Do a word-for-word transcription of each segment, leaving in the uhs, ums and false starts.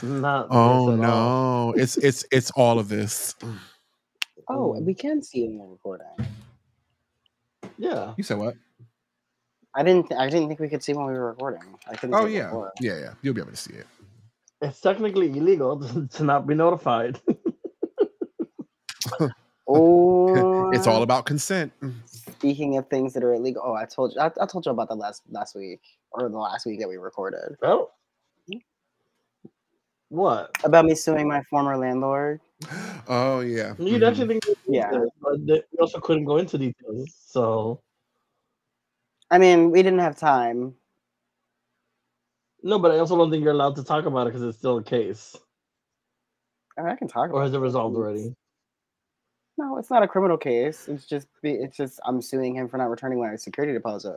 Not Oh this at all. no, it's it's it's all of this. Oh, Mm. we can see it in the recording. Yeah. You said what? I didn't. Th- I didn't think we could see when we were recording. I couldn't. Oh see it yeah, before. yeah, yeah. You'll be able to see it. It's technically illegal to, to not be notified. Oh, It's all about consent. Speaking of things that are illegal, oh, I told you. I, I told you about that last last week or the last week that we recorded Oh. What? about me suing my former landlord. Oh yeah. You Mhm. actually think Yeah. details, but they we also couldn't go into details. So I mean, we didn't have time. no, but I also don't think you're allowed to talk about it because it's still a case. I, mean, I can talk about Or has it it. resolved It's- already? No, it's not a criminal case. It's just be- it's just I'm suing him for not returning my security deposit.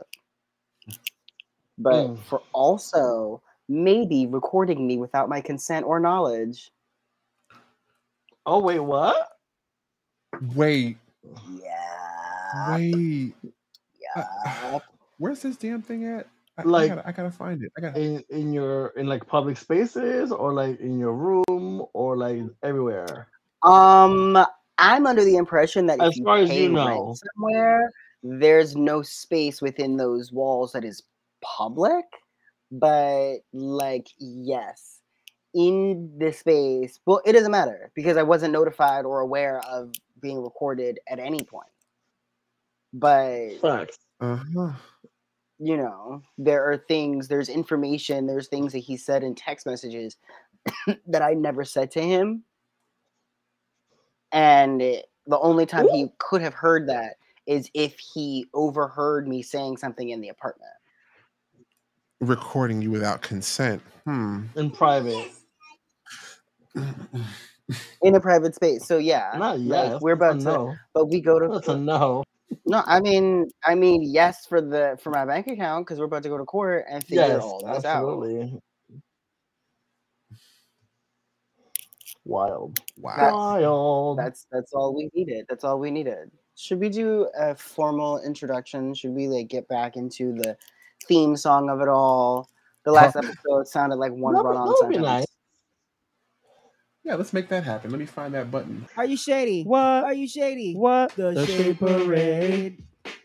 But Mm. for also maybe recording me without my consent or knowledge. Oh wait, what? Wait, Yeah. wait. Yeah. Where's this damn thing at? I, I Like- gotta, I gotta find it. I got. In in your in like public spaces or like in your room or like everywhere? Um, I'm under the impression that As if you far as pay you know. rent somewhere, there's no space within those walls that is public. But like, yes, in the space, well, it doesn't matter because I wasn't notified or aware of being recorded at any point. But Facts. Uh-huh. you know, there are things, there's information, there's things that he said in text messages that I never said to him. And it- the only time he could have heard that is if he overheard me saying something in the apartment. Recording you without consent. Hmm. In private. In a private space. So yeah. Not yes. Like we're That's a about to no. but we go to That's a no. No, I mean I mean yes for the for my bank account because we're about to go to court and figure Yes, all this out. absolutely. Wild. Wow. That's- Wild. That's that's all we needed. That's all we needed. Should we do a formal introduction? Should we like get back into the theme song of it all? The last episode sounded like one That would- run-on that would be sentence. nice. Yeah, let's make that happen. Let me find that button. Are you shady? What? Are you shady? What? The, The Shade Shade Parade.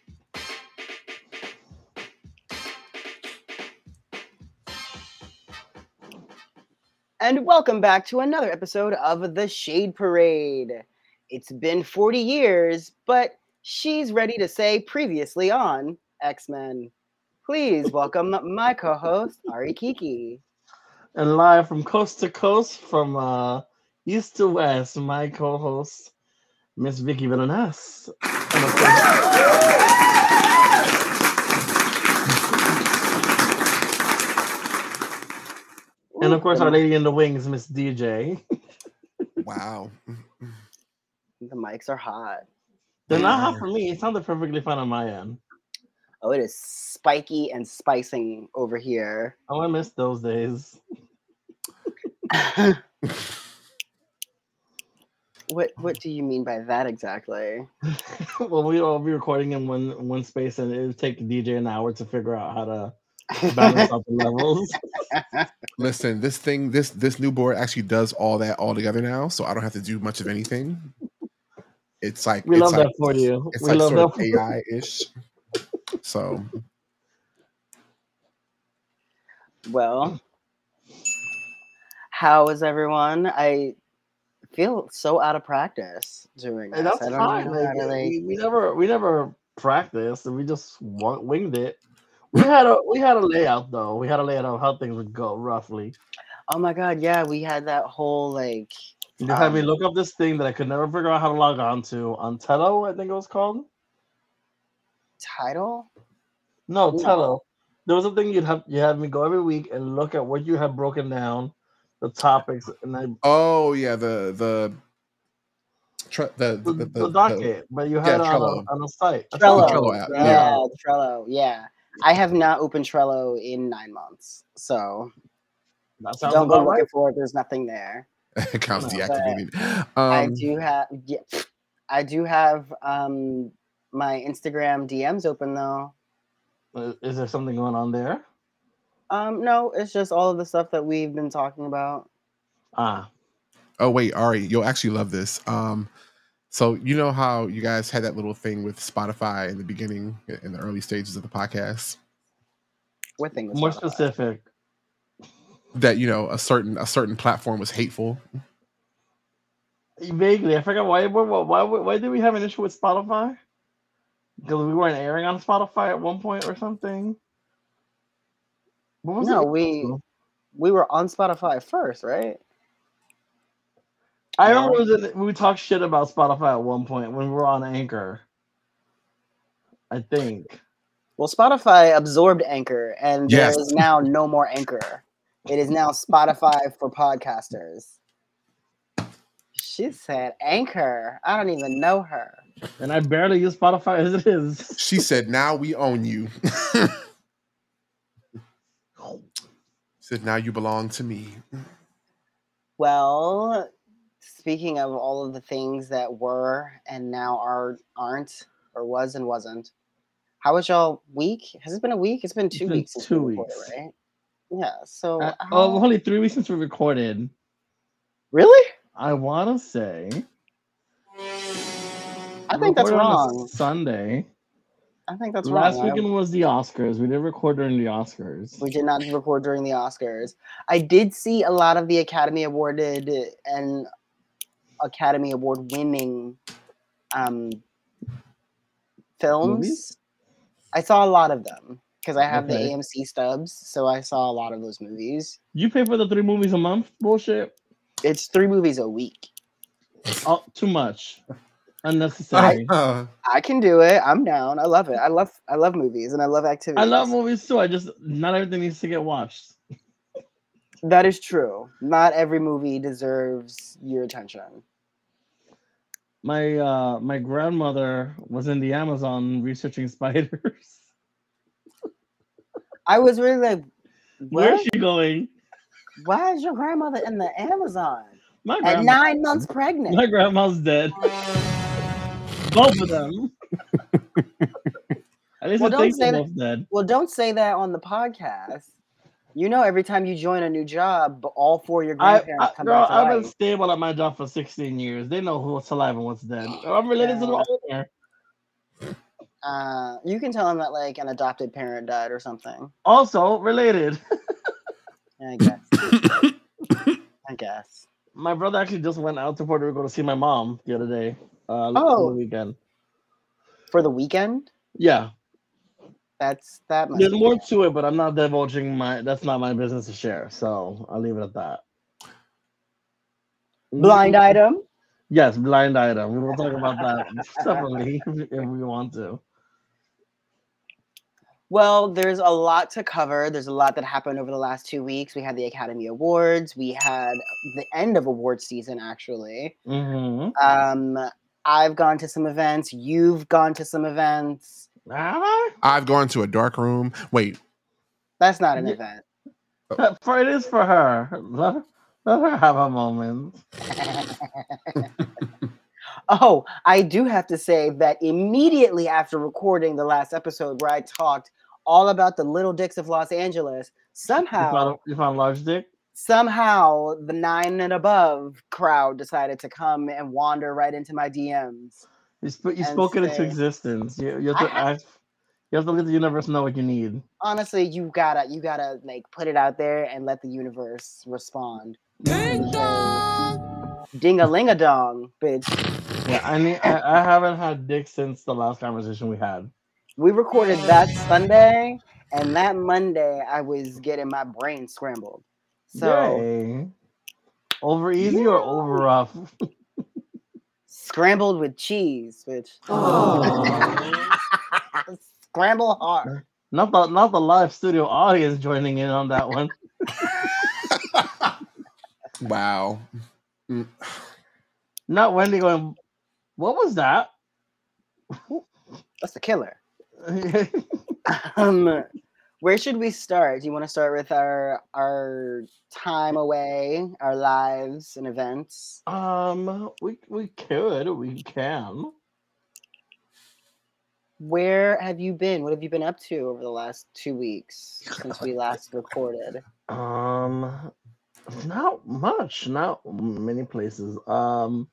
And welcome back to another episode of The Shade Parade. It's been forty years, but she's ready to say previously on X-Men. Please welcome my co-host, Ari Kiki. And live from coast to coast, from uh, east to west, my co-host, Miss Vicky Villanas. And of course, and of course our lady in the wings, Miss D J. Wow. The mics are hot. They're They not hot are. for me. It sounded perfectly fine on my end. Oh, it is spiky and spicing over here. Oh, I missed those days. What what do you mean by that exactly? Well, we'd all be recording in one one space, and it would take D J an hour to figure out how to balance out the levels. Listen, this thing, this this new board actually does all that all together now, so I don't have to do much of anything. It's like We it's love like, that for you. It's We like love sort of that for you. A I-ish. So Well, how is everyone? I feel so out of practice doing this. And that's I don't fine. know Like, how to, like, we, we never we never practiced, and we just wa- winged it. We had a we had a layout though. We had a layout of how things would go roughly. oh my god, yeah, we had that whole like You had me Um, look up this thing that I could never figure out how to log on to on Tello, I think it was called. title. No, No. Tello. There was a thing you'd have you had me go every week and look at what you had broken down, the topics, and I oh yeah, the the tre- the, the, the, the, the, the docket, but you had yeah, it on Trello. a, on a site. A Trello. Trello app, Yeah, yeah. the Trello. Yeah. I have not opened Trello in nine months. So That sounds don't go about looking right. for it. There's nothing there. Accounts No, deactivated. I Um, do have yeah, I do have um my Instagram D Ms open though. Uh, Is there something going on there? Um no, it's just all of the stuff that we've been talking about. Ah, Oh wait, Ari, you'll actually love this. Um, so you know how you guys had that little thing with Spotify in the beginning, in the early stages of the podcast, What thing was more Spotify? specific. that you know a certain a certain platform was hateful. Vaguely, I forgot why. Why? Why, why did we have an issue with Spotify? Because we weren't airing on Spotify at one point or something. What was No, it? we we were on Spotify first, right? I No. remember it was in, we talked shit about Spotify at one point when we were on Anchor. I think. Well, Spotify absorbed Anchor, and there Yes. is now no more Anchor. It is now Spotify for podcasters. She said Anchor. I don't even know her. And I barely use Spotify as it is. She said, "Now we own you." Said, "Now you belong to me." Well, speaking of all of the things that were and now are aren't or was and wasn't, how was y'all week? Has it been a week? It's been two been weeks since two we recorded, weeks. right? Yeah. So Uh, how- oh, only three weeks since we recorded. really? I want to say. I think that's recorded on a wrong. Sunday. I think that's Last wrong. I- weekend was the Oscars. We did record during the Oscars. We did not record during the Oscars. I did see a lot of the Academy Awarded and Academy Award winning um, films. Movies? I saw a lot of them because I have Okay. the A M C stubs, so I saw a lot of those movies. You pay for the three movies a month? Bullshit. It's three movies a week. Oh, too much. Unnecessary. Uh, I can do it. I'm down. I love it. I love I love movies and I love activities. I love movies too. I just not everything needs to get watched. That is true. Not every movie deserves your attention. My uh my grandmother was in the Amazon researching spiders. I was really like, Where's what? she going? Why is your grandmother in the Amazon My at grandma. nine months pregnant? My grandma's dead. Both of them. At least Well, I don't think say they're that- both dead. Well, don't say that on the podcast. You know, every time you join a new job, all four of your I, grandparents I come girl, back to I've been life. stable at my job for sixteen years. They know who's alive and what's dead. I'm related to the owner. Uh, you can tell them that like an adopted parent died or something. Also related. I guess. I guess. My brother actually just went out to Puerto Rico to see my mom the other day. Uh, Oh. the weekend. For the weekend, Yeah, that's that. Must there's be more good. to it, but I'm not divulging my. That's not my business to share. So I'll leave it at that. Blind item. Yes, blind item. We will talk about that separately if if we want to. Well, there's a lot to cover. There's a lot that happened over the last two weeks. We had the Academy Awards. We had the end of awards season, actually. Mm-hmm. Um, I've gone to some events. You've gone to some events. I've gone to a dark room. Wait, That's not an Yeah. event. For it is for her. Let, let her have a moment. Oh, I do have to say that immediately after recording the last episode where I talked all about the little dicks of Los Angeles, You somehow, found, you found large dick? somehow the nine and above crowd decided to come and wander right into my D Ms. You, sp- you And spoke it into say- existence. You, you have I to ha- ask. You have to let the universe know what you need. Honestly, you gotta, you gotta like put it out there and let the universe respond. Ding a ling a dong, bitch. Yeah, I need. I, I haven't had dick since the last conversation we had. We recorded that Sunday, and that Monday I was getting my brain scrambled. So Yay. Over easy or over rough? scrambled with cheese, bitch. Scramble hard. Not the not the live studio audience joining in on that one. wow. Mm. Not Wendy going. What was that? That's the killer. Um, where should we start? Do you want to start with our our time away, our lives and events? um, we we could, we can. Where have you been? What have you been up to over the last two weeks since we last recorded? Um, Not much, not many places. Um,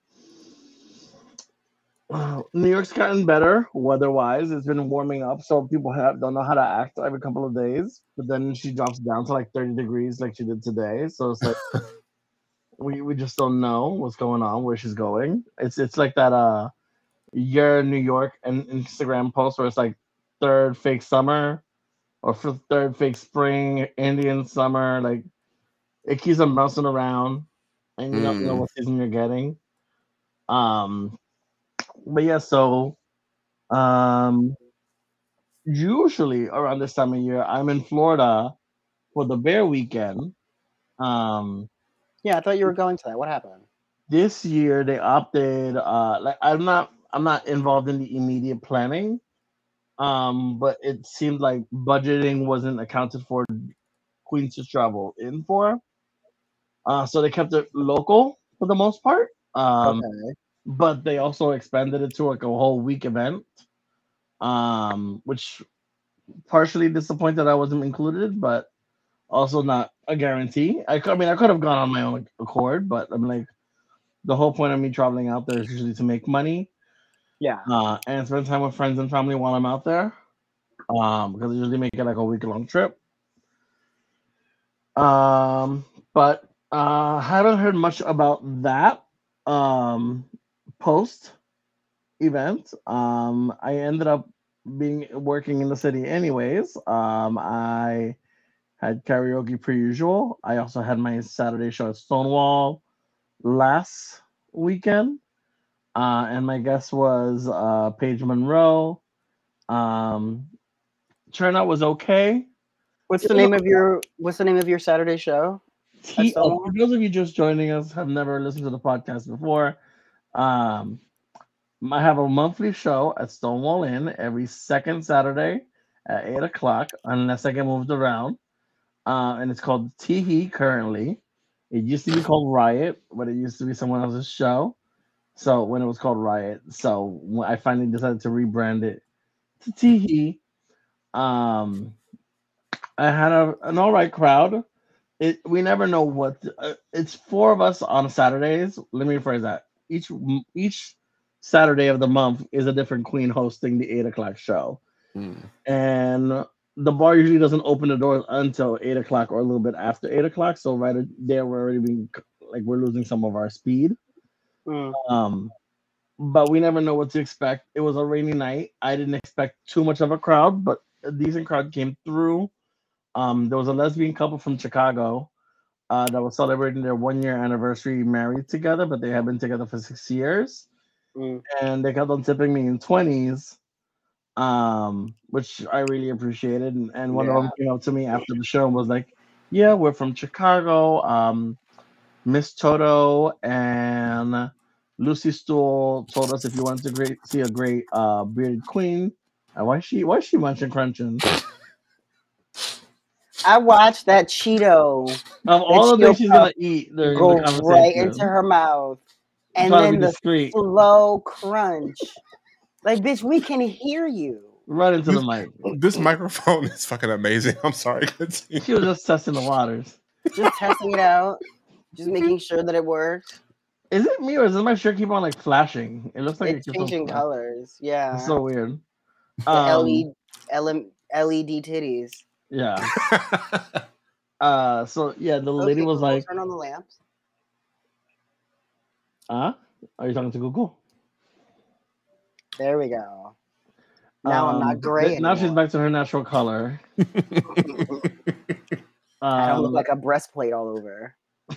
uh, New York's gotten better weather-wise. It's been warming up, so people have don't know how to act every couple of days. But then she drops down to like thirty degrees, like she did today. So it's like we, we just don't know what's going on, where she's going. It's it's like that uh year in New York and Instagram post where it's like third fake summer or for third fake spring, Indian summer. Like it keeps on bouncing around, and you don't know Mm. what season you're getting. Um, but yeah, so um, usually around this time of year, I'm in Florida for the Bear Weekend. Um, Yeah, I thought you were going to that. What happened? this year they opted. Uh, like I'm not, I'm not involved in the immediate planning. Um, but it seemed like budgeting wasn't accounted for Queens to travel in for. Uh, so they kept it local for the most part. Um, Okay. but they also expanded it to like a whole week event. Um, which partially disappointed I wasn't included, but also not a guarantee. I, cou- I mean, I could have gone on my own accord, but I'm like, the whole point of me traveling out there is usually to make money Yeah. uh, and spend time with friends and family while I'm out there. Um, because I usually make it like a week long trip. Um, but uh, haven't heard much about that um, post event. Um, I ended up being working in the city anyways. Um, I had karaoke per usual. I also had my Saturday show at Stonewall last weekend, uh, and my guest was uh, Paige Monroe. Um, Turnout was okay. What's It the was name of your What's the name of your Saturday show at T. Oh, for Stonewall? those of you just joining us, have never listened to the podcast before. Um, I have a monthly show at Stonewall Inn every second Saturday at eight o'clock, unless I get moved around. Uh, and it's called Teehee currently. It used to be called Riot, but it used to be someone else's show. So when it was called Riot, so when I finally decided to rebrand it to Teehee. Um, I had a, an all right crowd. It we never know what uh, it's four of us on Saturdays. Let me rephrase that. Each each Saturday of the month is a different queen hosting the eight o'clock show, Mm. and the bar usually doesn't open the doors until eight o'clock or a little bit after eight o'clock. So right there, we're already being like we're losing some of our speed. Mm. Um, but we never know what to expect. It was a rainy night. I didn't expect too much of a crowd, but a decent crowd came through. Um, there was a lesbian couple from Chicago uh, that was celebrating their one year anniversary married together, but they have been together for six years. Mm. And they kept on tipping me in twenties, um, which I really appreciated. And, and one of Yeah. them came up to me after the show and was like, yeah, we're from Chicago. Um, Miss Toto and Lucy Stool told us if you wanted to great, see a great uh, bearded queen. Uh, why is she why is she munching crunching? I watched that Cheeto, Of that all the Cheeto things she's puff gonna eat during the go right into conversation, her mouth, and try to be then the discreet. slow crunch. Like, bitch, we can hear you. Right into the This, mic. this microphone is fucking amazing. I'm sorry. Continue. She was just testing the waters. Just testing it out, just making sure that it worked. Is it me or does my shirt keep on like flashing? It looks like it It's keeps on changing flashing. colors. It's Yeah. so weird. The Um, L E D, L E D titties. yeah. Uh, so yeah, the lady Okay, was Google, like, turn on the lamps. "Huh? Are you talking to Google?" There we go. Now I'm Um, not gray th- now she's anymore. back to her natural color. I don't look Um, like a breastplate all over.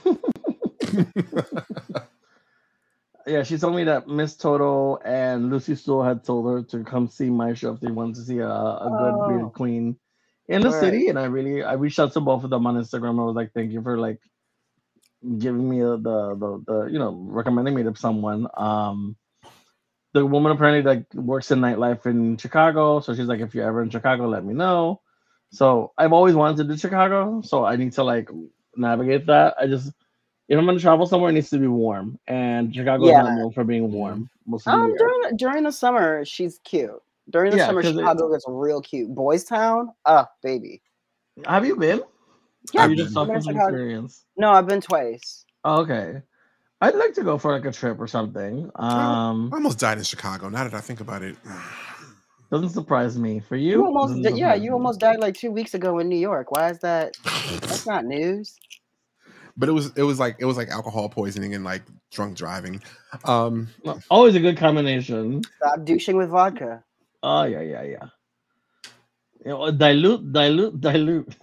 yeah, she told me that Miss Toto and Lucy Stool had told her to come see my show if they wanted to see a, a good bearded Oh, queen in the word. city. And I really, I reached out to both of them on Instagram. I was like, "Thank you for like giving me the the the, the you know recommending me to someone." Um, the woman apparently like works in nightlife in Chicago, so she's like, "If you're ever in Chicago, let me know." So I've always wanted to do Chicago, so I need to like navigate that. I just if I'm gonna travel somewhere, it needs to be warm, and Chicago is Yeah. not known for being Mm. warm most of the Um, year. during the, during the summer, she's cute. During the Yeah, summer, because Chicago gets real cute. Boys Town, ah, baby. have you been? Yeah, I've You just been. I've been talking in from Chicago. experience. No, I've been twice. Oh, okay. I'd like to go for like a trip or something. I Um, almost died in Chicago. Now that I think about it, doesn't surprise me. For You you, almost, doesn't di- yeah, surprise you me. almost died like two weeks ago in New York. Why is that? That's not news. but it was it was like it was like alcohol poisoning and like drunk driving. Um, No, always a good combination. Stop douching with vodka. Oh yeah, yeah, yeah. You know, dilute, dilute, dilute.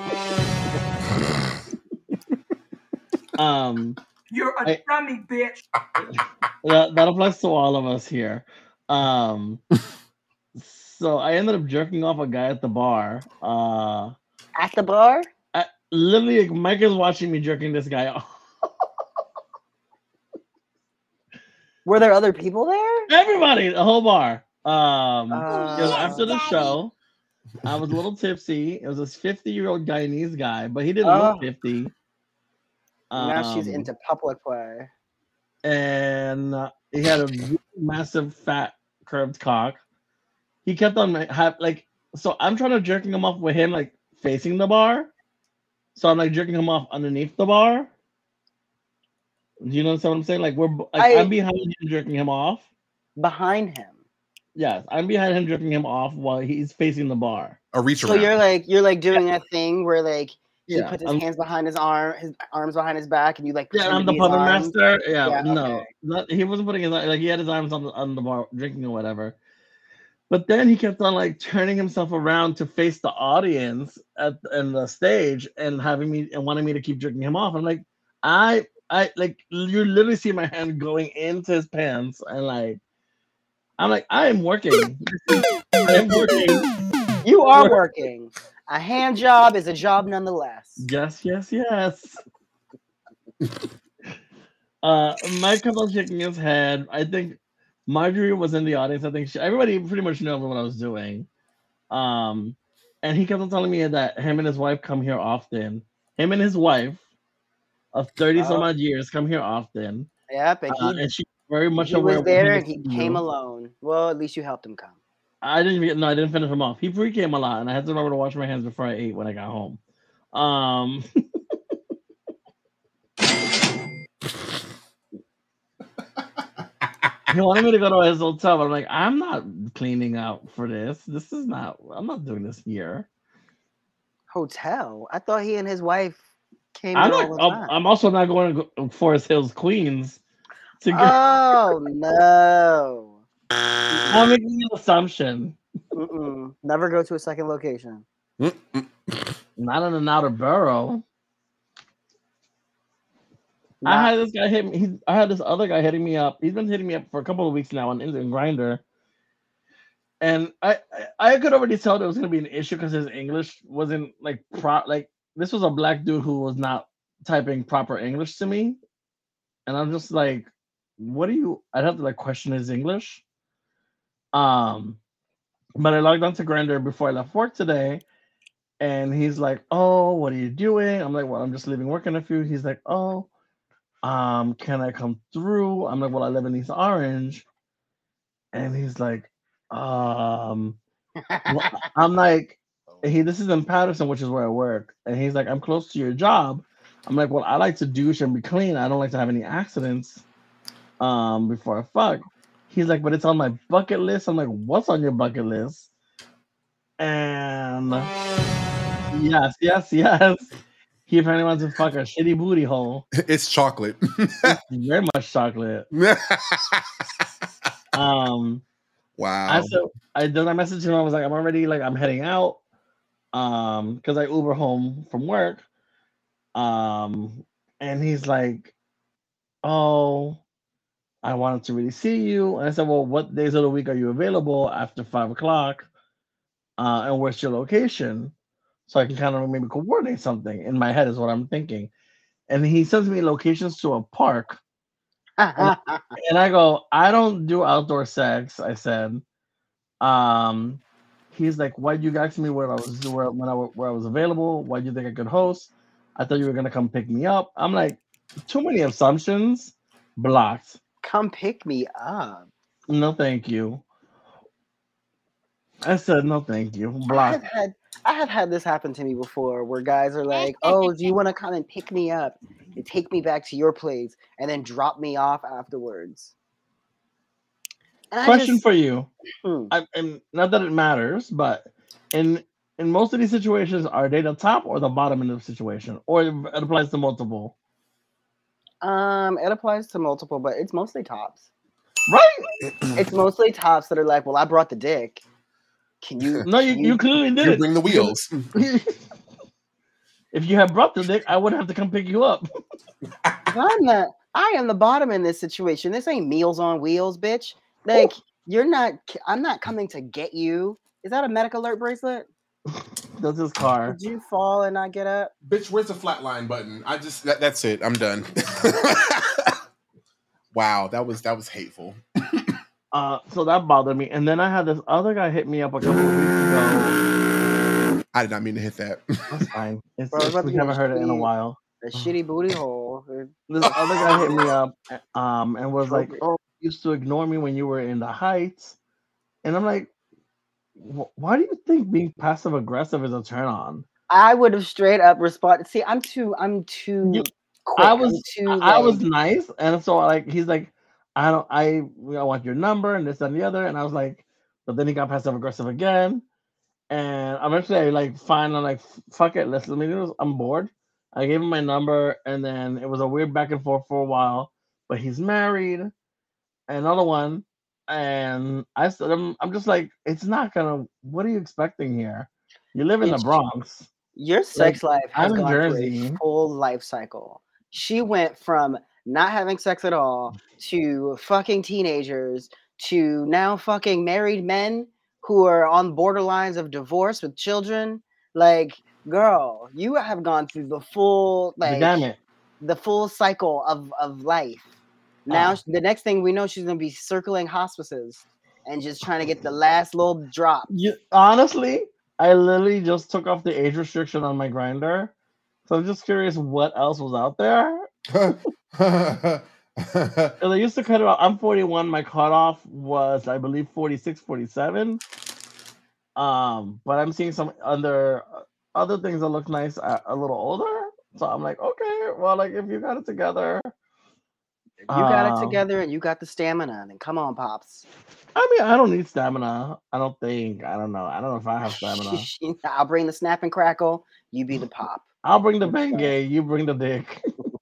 Um, You're a I- dummy, bitch. that, that applies to all of us here. Um, so I ended up jerking off a guy at the bar. Uh, At the bar? I, literally, Mike is watching me jerking this guy off. Were there other people there? Everybody, the whole bar. Um, Uh, it was Yes, after the Daddy. show. I was a little tipsy. It was this fifty-year-old Guyanese guy, but he didn't Oh. look fifty. Now she's Um, into public play. and uh, he had a really massive, fat, curved cock. He kept on like, have like so. I'm trying to jerking him off with him like facing the bar. So I'm like jerking him off underneath the bar. Do you know what I'm saying? Like we're like I- I'm behind him jerking him off. Behind him. Yes, I'm behind him jerking him off while he's facing the bar. a reach So around. you're like you're like doing that thing where like he Yeah, puts his I'm- hands behind his arm, his arms behind his back, and you like Yeah, pretend I'm to the be his puppet arms. master. Yeah, Yeah, no, okay. not, he wasn't putting his like he had his arms on the on the bar drinking or whatever. But then he kept on like turning himself around to face the audience at in the stage and having me and wanting me to keep jerking him off. I'm like, I I like you literally see my hand going into his pants and like I'm like I am working. I am working. You are Work. working. A hand job is a job nonetheless. Yes, yes, yes. uh, Mike kept on shaking his head. I think Marjorie was in the audience. I think she, everybody pretty much knew what I was doing. Um, and he kept on telling me that him and his wife come here often. Him and his wife of thirty some Oh. odd years come here often. Yep, and he, Uh, and she's very much he aware was of what there was and he to came do. alone. Well, at least you helped him come. I didn't get no, I didn't finish him off. He pre came a lot, and I had to remember to wash my hands before I ate when I got home. Um, he wanted me to go to his hotel, but I'm like, I'm not cleaning up for this. This is not. I'm not doing this here. Hotel. I thought he and his wife came I'm there not. all the I'm, time. I'm also not going to go Forest Hills, Queens. To get, Oh no! I'm making an assumption. Mm-mm. Never go to a second location. Mm-mm. Not in an outer borough. I Not- had this guy hit me. He, I had this other guy hitting me up. He's been hitting me up for a couple of weeks now on Instant Grinder, and I, I I could already tell there was gonna be an issue because his English wasn't like pro. Like this was a black dude who was not typing proper English to me, and I'm just like, what do you? I'd have to like question his English. Um, but I logged onto Grinder before I left work today, and he's like, "Oh, what are you doing?" I'm like, "Well, I'm just leaving work in a few." He's like, "Oh." Um, can I come through? I'm like, well, I live in East Orange. And he's like, um, well, I'm like, he, this is in Patterson, which is where I work. And he's like, I'm close to your job. I'm like, well, I like to douche and be clean. I don't like to have any accidents um, before I fuck. He's like, but it's on my bucket list. I'm like, what's on your bucket list? And yes, yes, yes. He apparently wants to fuck a shitty booty hole. It's chocolate. Very much chocolate. Um, Wow. I said I then I messaged him. I was like, I'm already like I'm heading out. Um, because I Uber home from work. Um, and he's like, oh, I wanted to really see you. And I said, well, what days of the week are you available after five o'clock? Uh, and where's your location? So I can kind of maybe coordinate something. In my head is what I'm thinking. And he sends me locations to a park. And I go, I don't do outdoor sex. I said, um, he's like, why'd you ask me where I was where when I where I was available? Why'd you think I could host? I thought you were gonna come pick me up. I'm like, too many assumptions. Blocked. Come pick me up. No, thank you. I said no, thank you. I've Blocked. had I have had this happen to me before, where guys are like, "Oh, do you want to come and pick me up and take me back to your place, and then drop me off afterwards?" And I Question just, for you. hmm, I, and not that it matters, but in in most of these situations, are they the top or the bottom in the situation, or it applies to multiple? um, it applies to multiple, but it's mostly tops. Right? It's mostly tops that are like, "Well, I brought the dick. Can you? No, you, Can you you?" clearly You didn't. bring the Because wheels. if you had brought the dick, I wouldn't have to come pick you up. I'm the I am the bottom in this situation. This ain't Meals on Wheels, bitch. Like you're not. I'm not coming to get you. Is that a medic alert bracelet? That's his car. Did you fall and not get up? Bitch, where's the flatline button? I just that, that's it. I'm done. Wow, that was that was hateful. Uh, so that bothered me. And then I had this other guy hit me up a couple of weeks ago. I did not mean to hit that. That's fine. It's, Bro, I was it's about we to get a haven't heard it in a shitty, while. a shitty booty hole. This other guy hit me up um and was like, Appropriate. "Oh, you used to ignore me when you were in the Heights," and I'm like, "Wh- "Why do you think being passive aggressive is a turn on?" I would have straight up responded. See, I'm too. I'm too You, quick. I I'm was too I I like. was nice, and so like he's like, "I don't I I want your number and this and the other," and I was like, but then he got passive aggressive again, and eventually I like fine. I'm like, "Fuck it, let's let me do this. I'm bored." I gave him my number, and then it was a weird back and forth for a while. But he's married, another one, and I said, I'm, I'm just like, it's not gonna. What are you expecting here? You live in the It's Bronx. your Like, sex life has I'm in gone through a Jersey. full life cycle. She went from not having sex at all to fucking teenagers to now fucking married men who are on borderlines of divorce with children. Like, girl, you have gone through the full The like gamut. the full cycle of of life. Now Ah. sh- the next thing we know, she's gonna be circling hospices and just trying to get the last little drop. You honestly, I literally just took off the age restriction on my grinder, so I'm just curious what else was out there. And they used to cut it off. I'm forty-one. My cutoff was, I believe, forty-six, forty-seven. Um, but I'm seeing some other other things that look nice a, a little older. So I'm like, okay, well, like if you got it together, If you got it um, together and you got the stamina, then come on, pops. I mean, I don't need stamina. I don't think. I don't know. I don't know if I have stamina. I'll bring the snap and crackle. You be the pop. I'll bring the Let's go. Bengay. You bring the dick.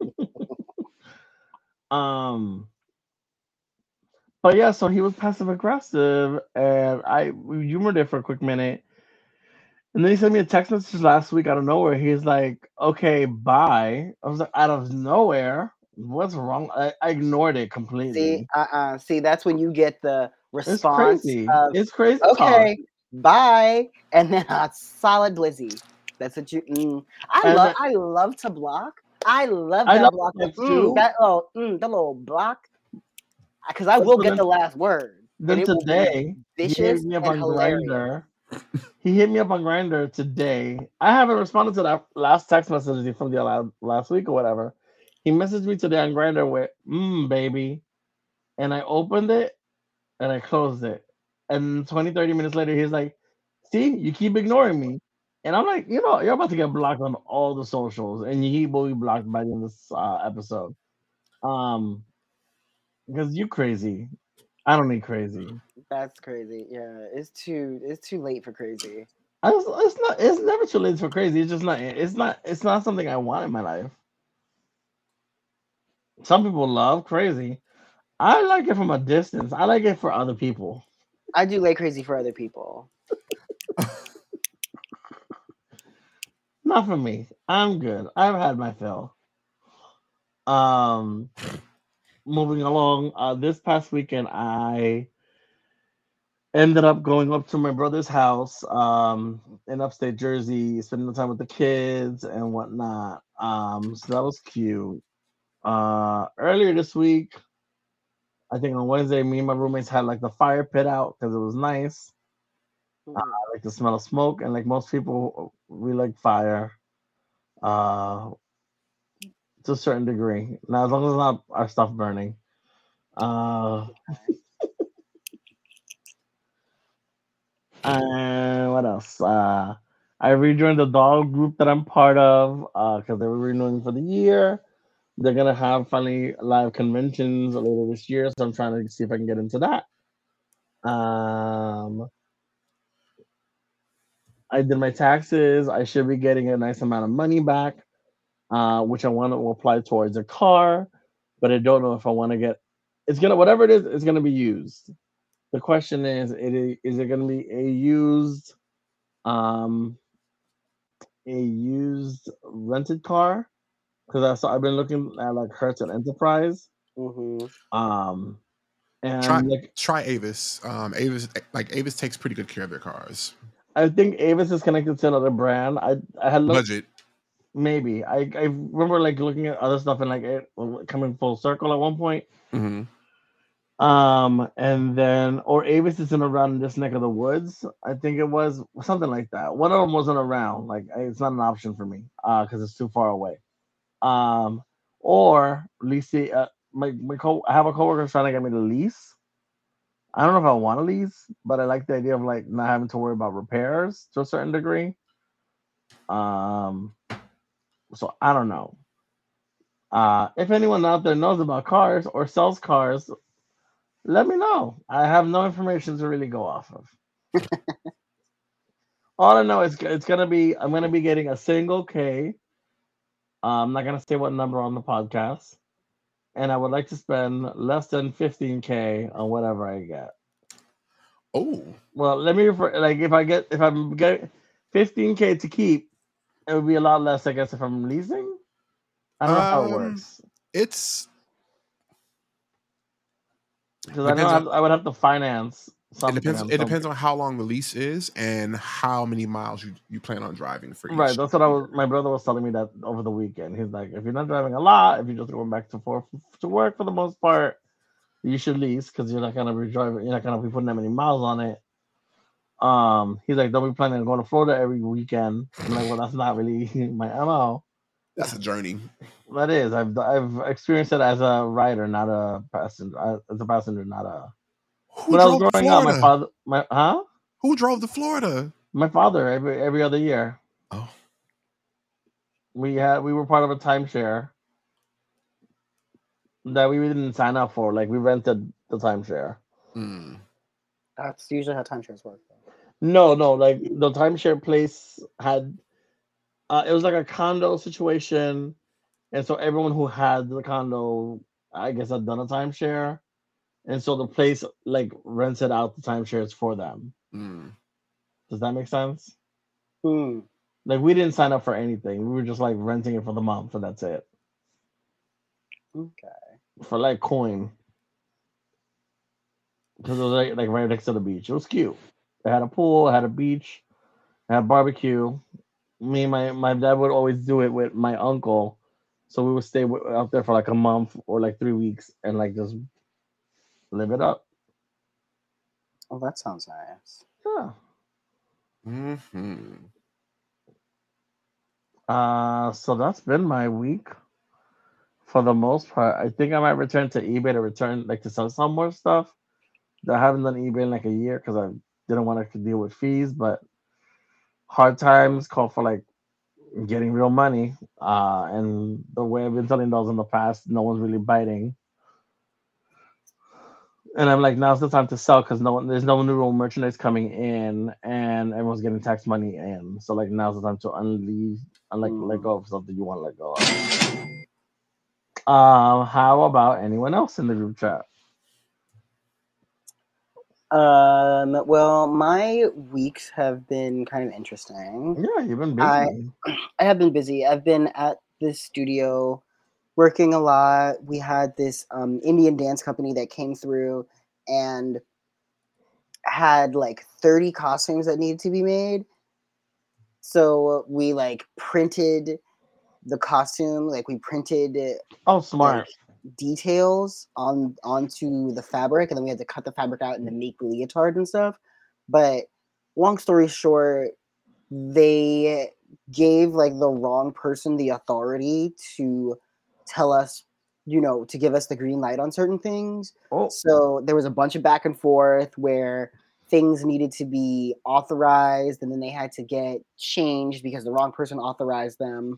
um, but yeah, so he was passive aggressive, and I we humored it for a quick minute, and then he sent me a text message last week out of nowhere. He's like, "Okay, bye." I was like, out of nowhere. What's wrong? I, I ignored it See, completely. uh, uh see, that's when you get the It's response crazy. of It's crazy talk. okay, bye, and then a solid blizzy. That's what you. Mm. I And love. then I love to block. I love I that love block. that Mm, too. that little, mm, that little block. Because I But will so get then, the last word, and then it will be today he hit vicious me up and on hilarious. Grinder. He hit me up on Grinder today. I haven't responded to that last text message from the la- last week or whatever. He messaged me today on Grinder with "mmm, baby," and I opened it and I closed it. And twenty, thirty minutes later, he's like, "See, you keep ignoring me." And I'm like, you know, you're about to get blocked on all the socials, and he will be blocked by the end of this uh, episode. Um, because you crazy. I don't need crazy. That's crazy. Yeah, it's too. It's too late for crazy. I just, it's not. It's never too late for crazy. It's just not. It's not. It's not something I want in my life. Some people love crazy. I like it from a distance. I like it for other people. I do like crazy for other people. Not for me. I'm good. I've had my fill. Um, moving along. Uh, this past weekend, I ended up going up to my brother's house um in upstate Jersey, spending time with the kids and whatnot. Um, so that was cute. Uh, earlier this week, I think on Wednesday, me and my roommates had like the fire pit out because it was nice. Mhm. I like the smell of smoke, and like most people, we like fire uh, to a certain degree. Now, as long as it's not our stuff burning. Uh, and what else? Uh, I rejoined the dog group that I'm part of because they were renewing for the year. They're gonna have finally live conventions later this year, so I'm trying to see if I can get into that. Um, I did my taxes. I should be getting a nice amount of money back, uh, which I want to apply towards a car, but I don't know if I want to get. It's gonna whatever it is. It's gonna be used. The question is, it is, is it gonna be a used, um, a used rented car? Because I saw I've been looking at like Hertz and Enterprise. Mm-hmm. Um, Try and like try Avis. Um, Avis like Avis takes pretty good care of their cars. I think Avis is connected to another brand. I I had looked Budget. maybe. I I remember like looking at other stuff and like it coming full circle at one point. Hmm. Um, and then or Avis isn't around this neck of the woods. I think it was something like that. One of them wasn't around. Like I- it's not an option for me uh because it's too far away. Um, or lease it. Uh, my my co I have a coworker trying to get me to lease. I don't know if I want to lease, but I like the idea of like not having to worry about repairs to a certain degree. Um, so I don't know. Uh, if anyone out there knows about cars or sells cars, let me know. I have no information to really go off of. All I know is it's gonna be I'm gonna be getting a single K. Uh, I'm not gonna say what number on the podcast, and I would like to spend less than fifteen K on whatever I get. Oh, Well, let me refer. Like if I get if I'm getting fifteen K to keep, it would be a lot less, I guess, if I'm leasing. I don't know how it um, works it's because I know depends I, on have- I would have to finance it something. depends On it some depends on how long the lease is and how many miles you, you plan on driving for right. each That's what I year. was. My brother was telling me that over the weekend. He's like, if you're not driving a lot, if you're just going back to for to work for the most part, you should lease because you're not gonna be driving. You're not gonna be putting that many miles on it. Um, he's like, don't be planning on going to Florida every weekend. I'm like, well, that's not really my M O. That's a journey. That is, I've I've experienced it as a rider, not a passenger. uh, As a passenger, not a. Who When I was drove to growing up, my Florida? father, my huh, Who drove to Florida? my father every every other year. Oh, We had we were part of a timeshare that we didn't sign up for. Like we rented the timeshare. mm. That's usually how timeshares work. Though. No, no, like the timeshare place had. Uh, it was like a condo situation, and so everyone who had the condo, I guess, had done a timeshare, and so the place like rented out the timeshares for them. Mm. Does that make sense? Hmm. Like we didn't sign up for anything. We were just like renting it for the month, and that's it. Okay. For like coin, because it was like, like right next to the beach. It was cute. It had a pool, it had a beach, it had barbecue. Me and my my dad would always do it with my uncle, so we would stay w- out there for like a month or like three weeks and like just live it up. Oh, that sounds nice. Yeah. Hmm. Uh, so that's been my week for the most part. I think I might return to eBay to return like to sell some more stuff. I haven't done eBay in like a year because I didn't want to deal with fees, but hard times call for like getting real money. Uh, and the way I've been selling those in the past, no one's really biting. And I'm like, now's the time to sell because no one, there's no new real merchandise coming in, and everyone's getting tax money in. So like, now's the time to unleash, like let Mm. go of something you want to let go of. Um, how about anyone else in the group chat? Um. Well, my weeks have been kind of interesting. Yeah, you've been I busy. I have been busy. I've been at the studio working a lot. We had this um, Indian dance company that came through and had like thirty costumes that needed to be made. So we like printed the costume, like we printed Oh, like smart. details on onto the fabric, and then we had to cut the fabric out and then make leotard and stuff. But long story short, they gave like the wrong person the authority to tell us, you know, to give us the green light on certain things. Oh, So there was a bunch of back and forth where things needed to be authorized, and then they had to get changed because the wrong person authorized them.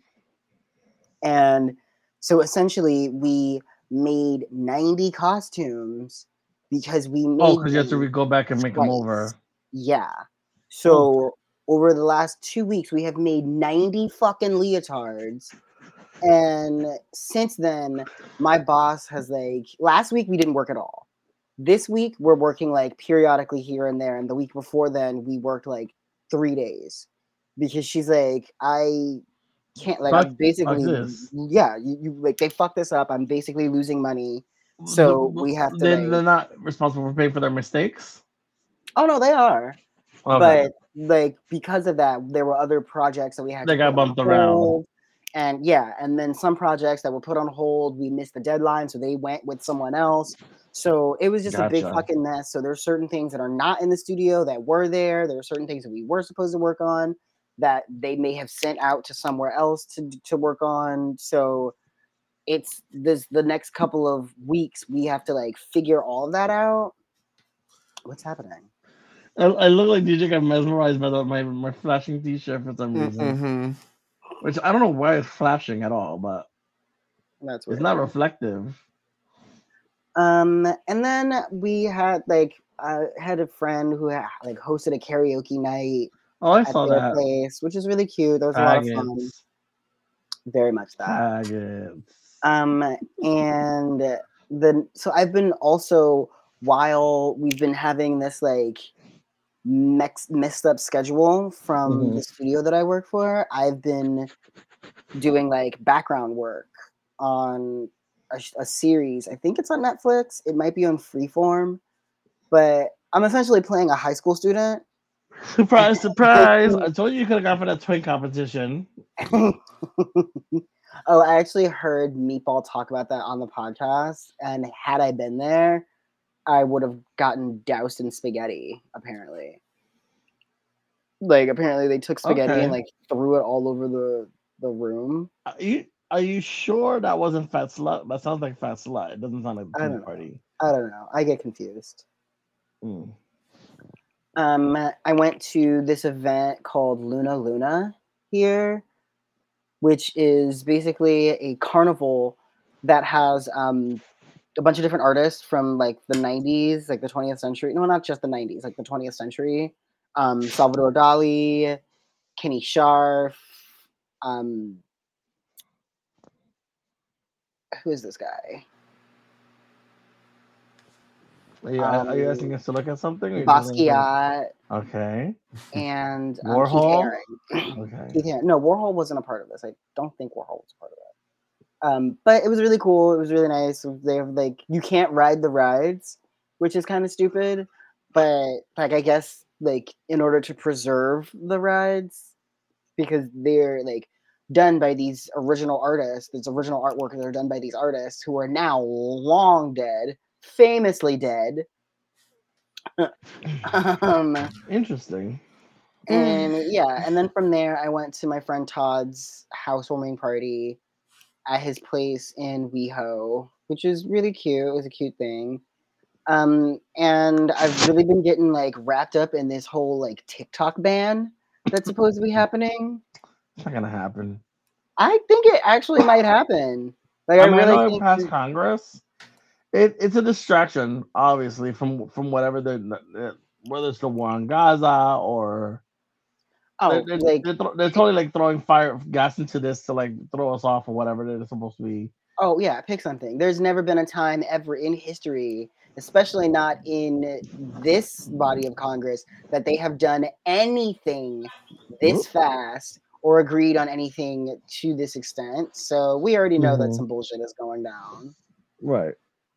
And so essentially, we made ninety costumes because we made Oh, because you have to them re- go back and make them twice. over. Yeah. So over the last two weeks, we have made ninety fucking leotards. And since then, my boss has like, last week we didn't work at all. This week we're working like periodically here and there. And the week before then, we worked like three days because she's like, I can't, like, Fuck- I'm basically, fuck this. yeah, you, you like, they fucked this up. I'm basically losing money. So we have to, They, like- they're not responsible for paying for their mistakes. Oh, no, they are. Okay. But like because of that, there were other projects that we had They to got put on bumped around. hold. And yeah, and then some projects that were put on hold, we missed the deadline, so they went with someone else. So it was just a big Gotcha. fucking mess. So there's certain things that are not in the studio that were there. There are certain things that we were supposed to work on that they may have sent out to somewhere else to to work on. So it's this the next couple of weeks we have to like figure all of that out. What's happening? I, I look like D J got mesmerized by the, my my flashing T-shirt for some reason, Mm-hmm. which I don't know why it's flashing at all, but That's it's weird. not reflective. Um, and then we had like I had a friend who had, like hosted a karaoke night Oh, I at saw their that. place, which is really cute. That was a lot of fun. Faggots. Very much that. Faggots. Um, and the so I've been also while we've been having this like mex- messed up schedule from Mhm. the studio that I work for, I've been doing like background work on a, sh- a series. I think it's on Netflix. It might be on Freeform, but I'm essentially playing a high school student. Surprise, surprise! I told you you could have gone for that twin competition. Oh, I actually heard Meatball talk about that on the podcast, and had I been there, I would have gotten doused in spaghetti, apparently. Like, apparently they took spaghetti Okay. and, like, threw it all over the, the room. Are you, are you sure that wasn't Fat Slut? That sounds like Fat Slut. It doesn't sound like I the don't Tea know. Party. I don't know. I get confused. Mm. Um, I went to this event called Luna Luna here, which is basically a carnival that has um, a bunch of different artists from like the nineties, like the twentieth century. No, not just the nineties, like the twentieth century. Um, Salvador Dali, Kenny Scharf. Um, who is this guy? Are you, are you asking Um, us to look at something? Or you just saying something? Basquiat Okay. and um, Keith Warhol? Haring. Okay. Keith Haring. No, Warhol wasn't a part of this. I don't think Warhol was a part of it. Um, but it was really cool. It was really nice. They have like you can't ride the rides, which is kind of stupid. But like I guess like in order to preserve the rides, because they're like done by these original artists, these original artwork that are done by these artists who are now long dead, famously dead. um, Interesting. and yeah, and then from there I went to my friend Todd's housewarming party at his place in WeHo, which is really cute. It was a cute thing. Um, and I've really been getting like wrapped up in this whole like TikTok ban that's supposed to be happening. It's not gonna happen. I think it actually might happen. Like I, I mean, I know really it think passed Congress. It, it's a distraction, obviously, from from whatever the whether it's the war on Gaza or oh, they're, they're, like they're, thro- they're totally like throwing fire gas into this to like throw us off or whatever they're supposed to be. oh yeah, pick something. There's never been a time ever in history, especially not in this body of Congress, that they have done anything this fast or agreed on anything to this extent. So we already know that Mhm. some bullshit is going down. Right.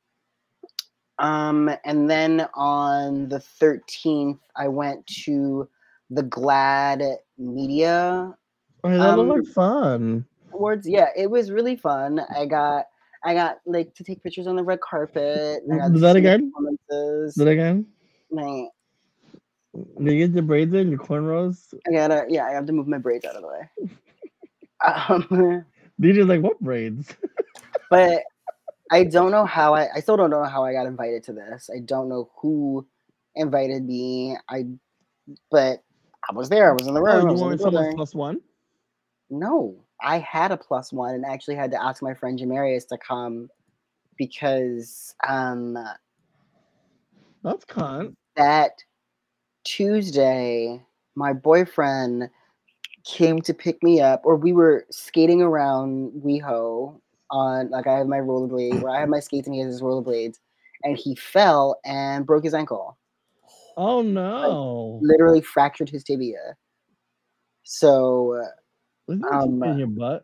Um, and then on the thirteenth, I went to the GLAAD Media I mean, that Um, looked like fun. Awards. Yeah, it was really fun. I got I got like to take pictures on the red carpet. I got Do to that see the again? performances. Do that again? My, Did you get your braids in, your cornrows? I gotta yeah, I have to move my braids out of the way. Um, D J's like, what braids? but I don't know how I I still don't know how I got invited to this. I don't know who invited me. I, but I was there. I was in the room. Oh, I you was in the weren't someone's building. plus one? No, I had a plus one and actually had to ask my friend Jamarius to come because um That's cunt. that Tuesday my boyfriend came to pick me up, or we were skating around WeHo on, like, I have my rollerblade, where I have my skates and he has his rollerblades, and he fell and broke his ankle. Oh no! Literally fractured his tibia. So, Isn't that um, in your butt?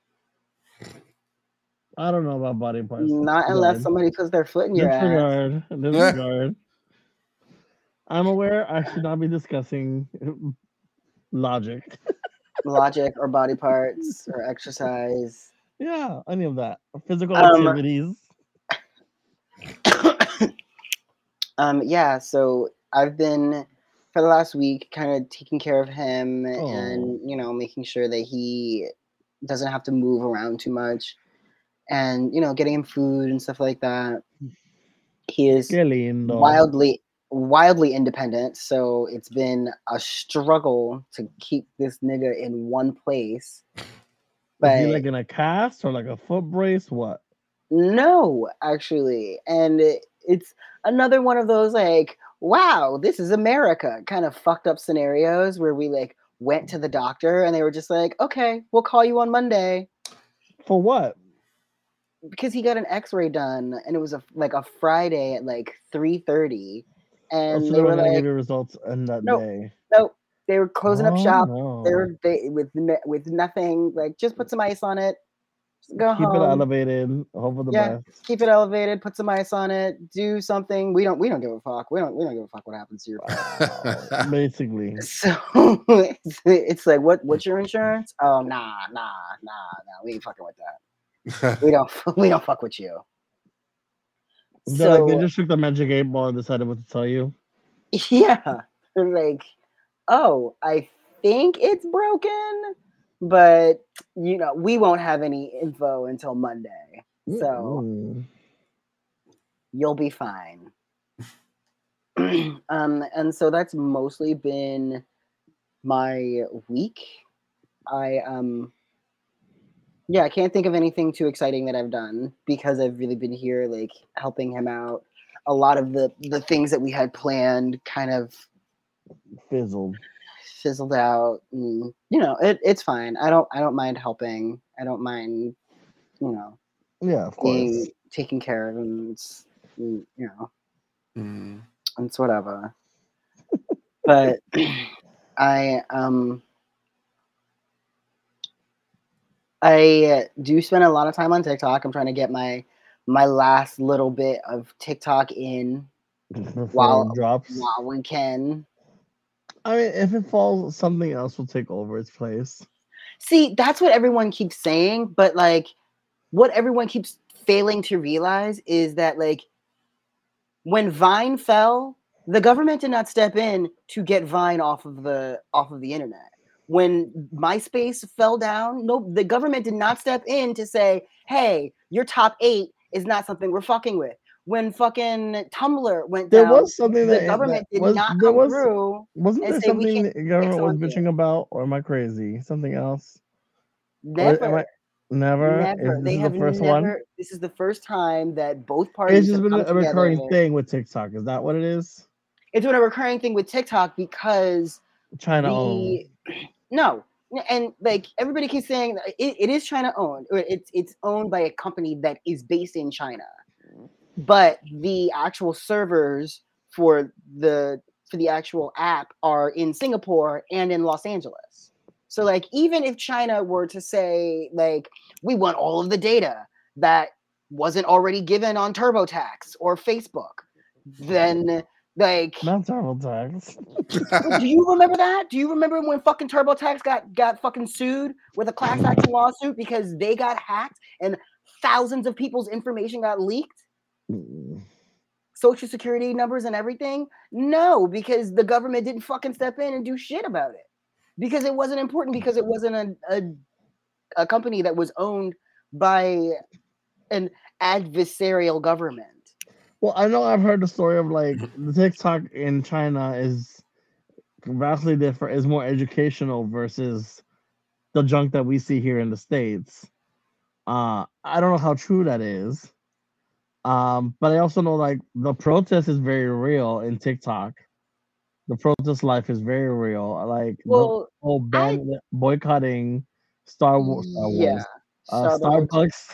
I don't know about body parts. not unless Disregard. somebody puts their foot in your ass. Disregard. Disregard. I'm aware I should not be discussing logic. Logic or body parts or exercise. Yeah, any of that. Physical Um, activities. um, yeah, so I've been for the last week kind of taking care of him Oh. and, you know, making sure that he doesn't have to move around too much and, you know, getting him food and stuff like that. He is Qué lindo. wildly wildly independent, so it's been a struggle to keep this nigga in one place. Is But he like in a cast or like a foot brace? What? no, actually. And it, it's another one of those like, wow, this is America kind of fucked up scenarios where we like went to the doctor and they were just like, okay, we'll call you on Monday. For what? Because he got an x-ray done and it was a like a Friday at like three thirty. And Oh, so they they were were gonna like, give you results in that Nope. day. nope, they were closing up Oh, shop. no. They were they, with n- with nothing, like just put some ice on it. Just go Keep it home. elevated. Hope for the Yeah, best. keep it elevated. Put some ice on it. Do something. We don't. We don't give a fuck. We don't. We don't give a fuck what happens to your foot. Wow, basically. So it's, it's like, what? What's your insurance? Oh, nah, nah, nah, nah. We ain't fucking with that. We don't. We don't fuck with you. They're like, they So just shook the magic eight ball and decided what to tell you. yeah, they're like, oh, I think it's broken, but you know, we won't have any info until Monday. So Mm. you'll be fine. um, and so that's mostly been my week. I um, yeah, I can't think of anything too exciting that I've done because I've really been here, like helping him out. A lot of the the things that we had planned kind of Fizzled. fizzled out. And, you know, it, it's fine. I don't I don't mind helping. I don't mind, you know, Yeah, of being course. taken care of, and it's, you know, Mm. it's whatever. But I um I do spend a lot of time on TikTok. I'm trying to get my my last little bit of TikTok in Before while it drops. while we can. I mean, if it falls, something else will take over its place. See, that's what everyone keeps saying, but like what everyone keeps failing to realize is that like when Vine fell, the government did not step in to get Vine off of the off of the internet. When MySpace fell down, no, the government did not step in to say, "Hey, your top eight is not something we're fucking with." When fucking Tumblr went There down, was something the that government that did was not there come was through wasn't and there say we something can't the government was on here. bitching about, or am I crazy? Something else? Or Never, am I never? never. Is, They this is have the first never. one? This is the first time that both It's parties just have been come a recurring together. thing with TikTok. Is that what it is? It's been a recurring thing with TikTok because China the owned. no, and like everybody keeps saying it, it is China owned, or it's it's owned by a company that is based in China, but the actual servers for the for the actual app are in Singapore and in Los Angeles. So like even if China were to say like we want all of the data that wasn't already given on TurboTax or Facebook, then like Not TurboTax. do you remember that? Do you remember when fucking TurboTax got got fucking sued with a class action lawsuit because they got hacked and thousands of people's information got leaked? Mm. Social security numbers and everything? No, because the government didn't fucking step in and do shit about it. Because it wasn't important, because it wasn't a, a, a company that was owned by an adversarial government. Well, I know I've heard the story of like the TikTok in China is vastly different, is more educational versus the junk that we see here in the States. Uh, I don't know how true that is. Um, but I also know like the protest is very real in TikTok. The protest life is very real. Like the Well, whole I ban boycotting Star Wars, Star yeah, Wars, uh, Starbucks. Starbucks.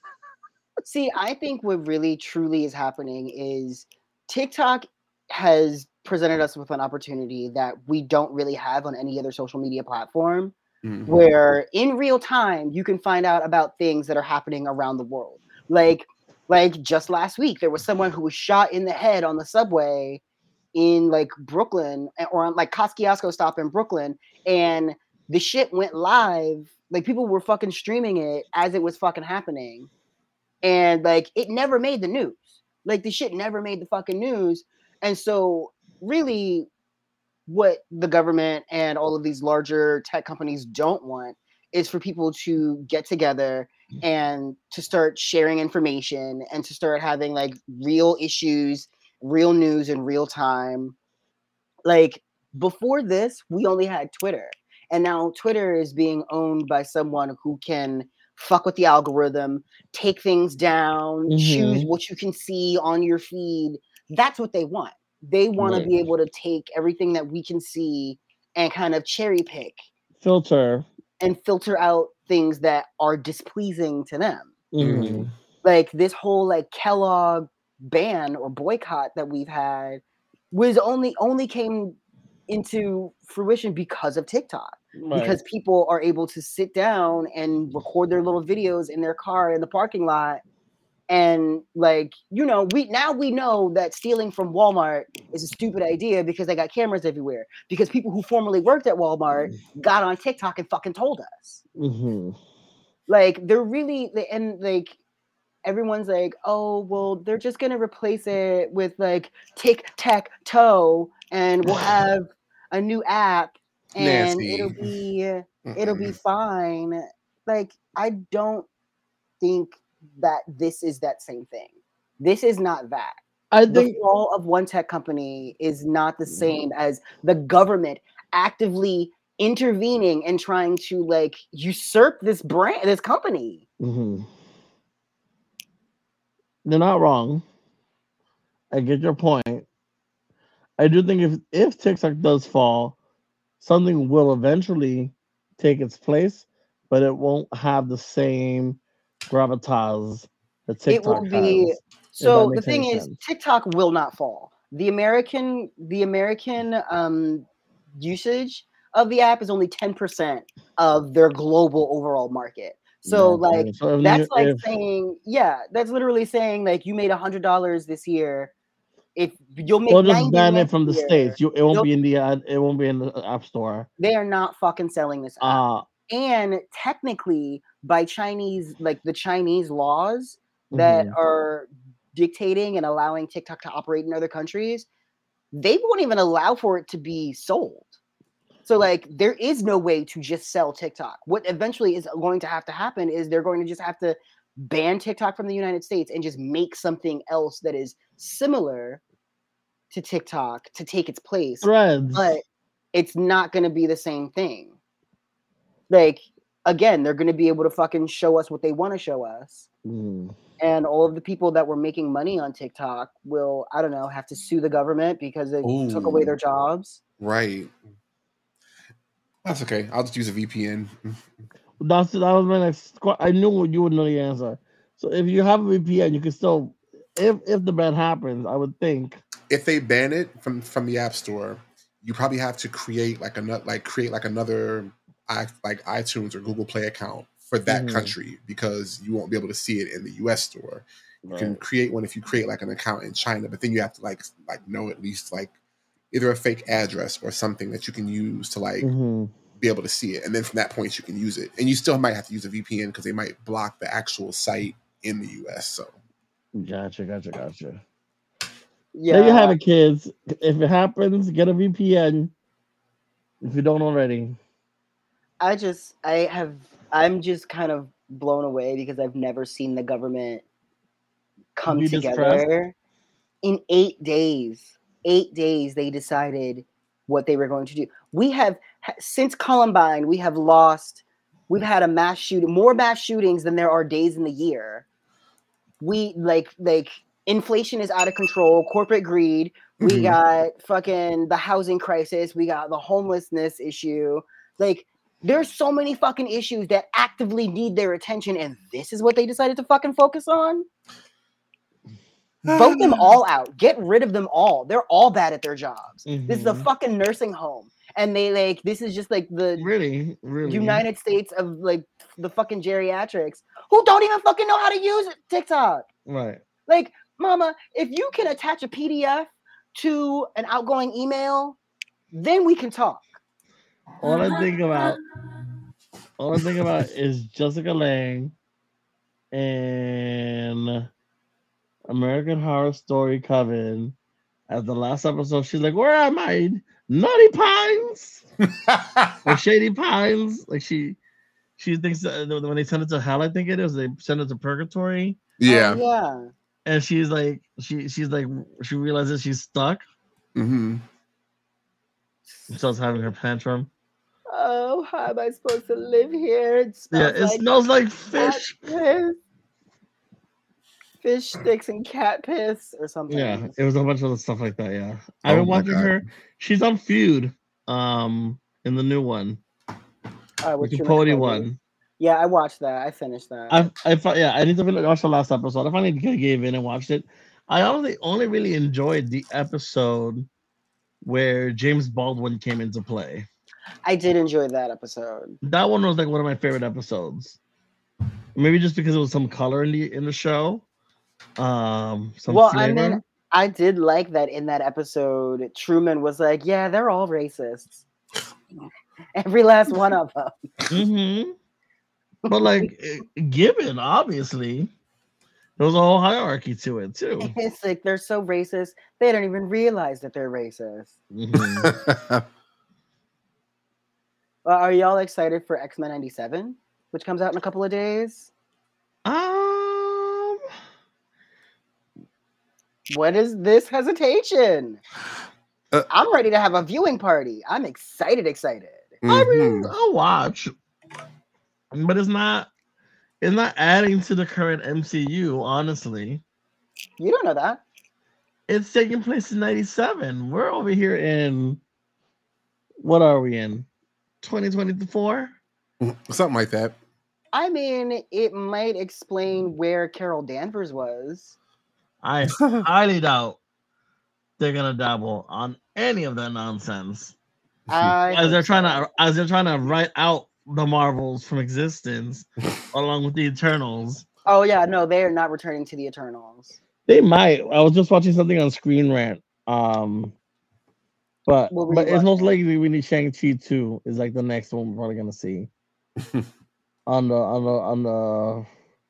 See, I think what really truly is happening is TikTok has presented us with an opportunity that we don't really have on any other social media platform, Mhm. where in real time you can find out about things that are happening around the world. Like like just last week there was someone who was shot in the head on the subway in like Brooklyn eh, or on like Kosciuszko stop in Brooklyn, and the shit went live. Like people were fucking streaming it as it was fucking happening, and like it never made the news. Like the shit never made the fucking news. And so really what the government and all of these larger tech companies don't want is for people to get together and to start sharing information and to start having like real issues, real news in real time. Like before this, we only had Twitter. And now Twitter is being owned by someone who can fuck with the algorithm, take things down, choose Mm-hmm. what you can see on your feed. That's what they want. They want to Right. be able to take everything that we can see and kind of cherry pick Filter. and filter out things that are displeasing to them. Mm-hmm. Mm. Like this whole like Kellogg ban or boycott that we've had was only only came into fruition because of TikTok. Right. Because people are able to sit down and record their little videos in their car in the parking lot, and like you know we now we know that stealing from Walmart is a stupid idea because they got cameras everywhere, because people who formerly worked at Walmart got on TikTok and fucking told us. Mm-hmm. Like they're really and like everyone's like, oh, well, they're just gonna replace it with like tic tac toe, and we'll have a new app, and Nancy. it'll be it'll be Mm-mm. fine. Like, I don't think that this is that same thing. This is not that. I The think fall of one tech company is not the same as the government actively intervening and trying to like usurp this brand, this company. mhm. They're not wrong. I get your point. I do think if if TikTok does fall, something will eventually take its place, but it won't have the same gravitas that It TikTok will be has. If that so the makes any thing is sense. TikTok will not fall. The American the American um usage of the app is only ten percent of their global overall market. So like Gotcha. So if, that's you- like if saying, yeah, that's literally saying like you made a hundred dollars this year. If you'll make they'll just ninety ban it next from the year, states, you it won't they'll be in the ad, it won't be in the app store. they are not fucking selling this app. Uh And technically, by Chinese, like the Chinese laws that mhm. are dictating and allowing TikTok to operate in other countries, they won't even allow for it to be sold. So, like, there is no way to just sell TikTok. What eventually is going to have to happen is they're going to just have to ban TikTok from the United States and just make something else that is similar to TikTok to take its place. Threads. But it's not going to be the same thing. Like, again, they're going to be able to fucking show us what they want to show us. Mhm. And all of the people that were making money on TikTok will, I don't know, have to sue the government because it took away Ooh. their jobs. Right. That's okay. I'll just use a V P N. That's that was my next. que- I knew you would know the answer. So if you have a V P N, you can still, if if the ban happens, I would think. If they ban it from from the App Store, you probably have to create like another like create like another i like iTunes or Google Play account for that Mhm. country, because you won't be able to see it in the U S store. You can Right. create one if you create like an account in China, but then you have to like like know at least like either a fake address or something that you can use to like Mhm. be able to see it, and then from that point you can use it. And you still might have to use a V P N because they might block the actual site in the U S. So Gotcha. Gotcha. Gotcha. Yeah. There you have it, kids. If it happens, get a V P N. If you don't already. I just, I have, I'm just kind of blown away because I've never seen the government come Be distressed? together in eight days, eight days, they decided what they were going to do. We have, since Columbine, we have lost, we've had a mass shooting, more mass shootings than there are days in the year. We, like, like, inflation is out of control, corporate greed. We Mhm. got fucking the housing crisis. We got the homelessness issue. Like, there's so many fucking issues that actively need their attention, and this is what they decided to fucking focus on? Vote them all out. Get rid of them all. They're all bad at their jobs. This is a Mhm. fucking nursing home. And they, like, this is just, like, the Really, really. United States of, like, the fucking geriatrics who don't even fucking know how to use TikTok. Right. Like, mama, if you can attach a P D F to an outgoing email, then we can talk. All I think about, all I think about is Jessica Lange and American Horror Story Coven. At the last episode, she's like, "Where am I? Naughty Pines or Shady Pines?" Like she, she thinks that when they send it to hell, I think it is they send it to purgatory, Yeah. Oh, yeah. and she's like, she, she's like, she realizes she's stuck, hmm starts having her tantrum. Oh, how am I supposed to live here? It Yeah, smells it like smells like cat fish. piss. Fish sticks and cat piss or something. Yeah, it was a bunch of other stuff like that. Yeah, I've Oh been my watching God. her. She's on Feud, um, in the new one, Uh, with the Truman Capote Capote. one. Yeah, I watched that. I finished that. I, I thought, yeah, I need to finish- watch the last episode. I finally gave in and watched it. I honestly only really enjoyed the episode where James Baldwin came into play. I did enjoy that episode. That one was like one of my favorite episodes. Maybe just because it was some color in the in the show, um, some Well, flavor. I mean, I did like that in that episode. Truman was like, "Yeah, they're all racists, every last one of them." Mm-hmm. But like, eh, given obviously, there was a whole hierarchy to it too. It's like they're so racist they don't even realize that they're racist. Mhm. Well, are y'all excited for X-Men ninety-seven, which comes out in a couple of days? Um, What is this hesitation? Uh, I'm ready to have a viewing party. I'm excited, excited. I mean, Mhm. I'll watch, but it's not. It's not adding to the current M C U. Honestly, You don't know that. it's taking place in ninety-seven. We're over here in what are we in? twenty twenty-four? Something like that. I mean, it might explain where Carol Danvers was. I highly doubt they're gonna dabble on any of that nonsense. I As they're hope trying so. to as they're trying to write out the Marvels from existence along with the Eternals. Oh yeah, no, they are not returning to the Eternals. They might. I was just watching something on Screen Rant. Um but What were but you it's most watching? likely we need Shang-Chi two is like the next one we're probably gonna see. on the on the on the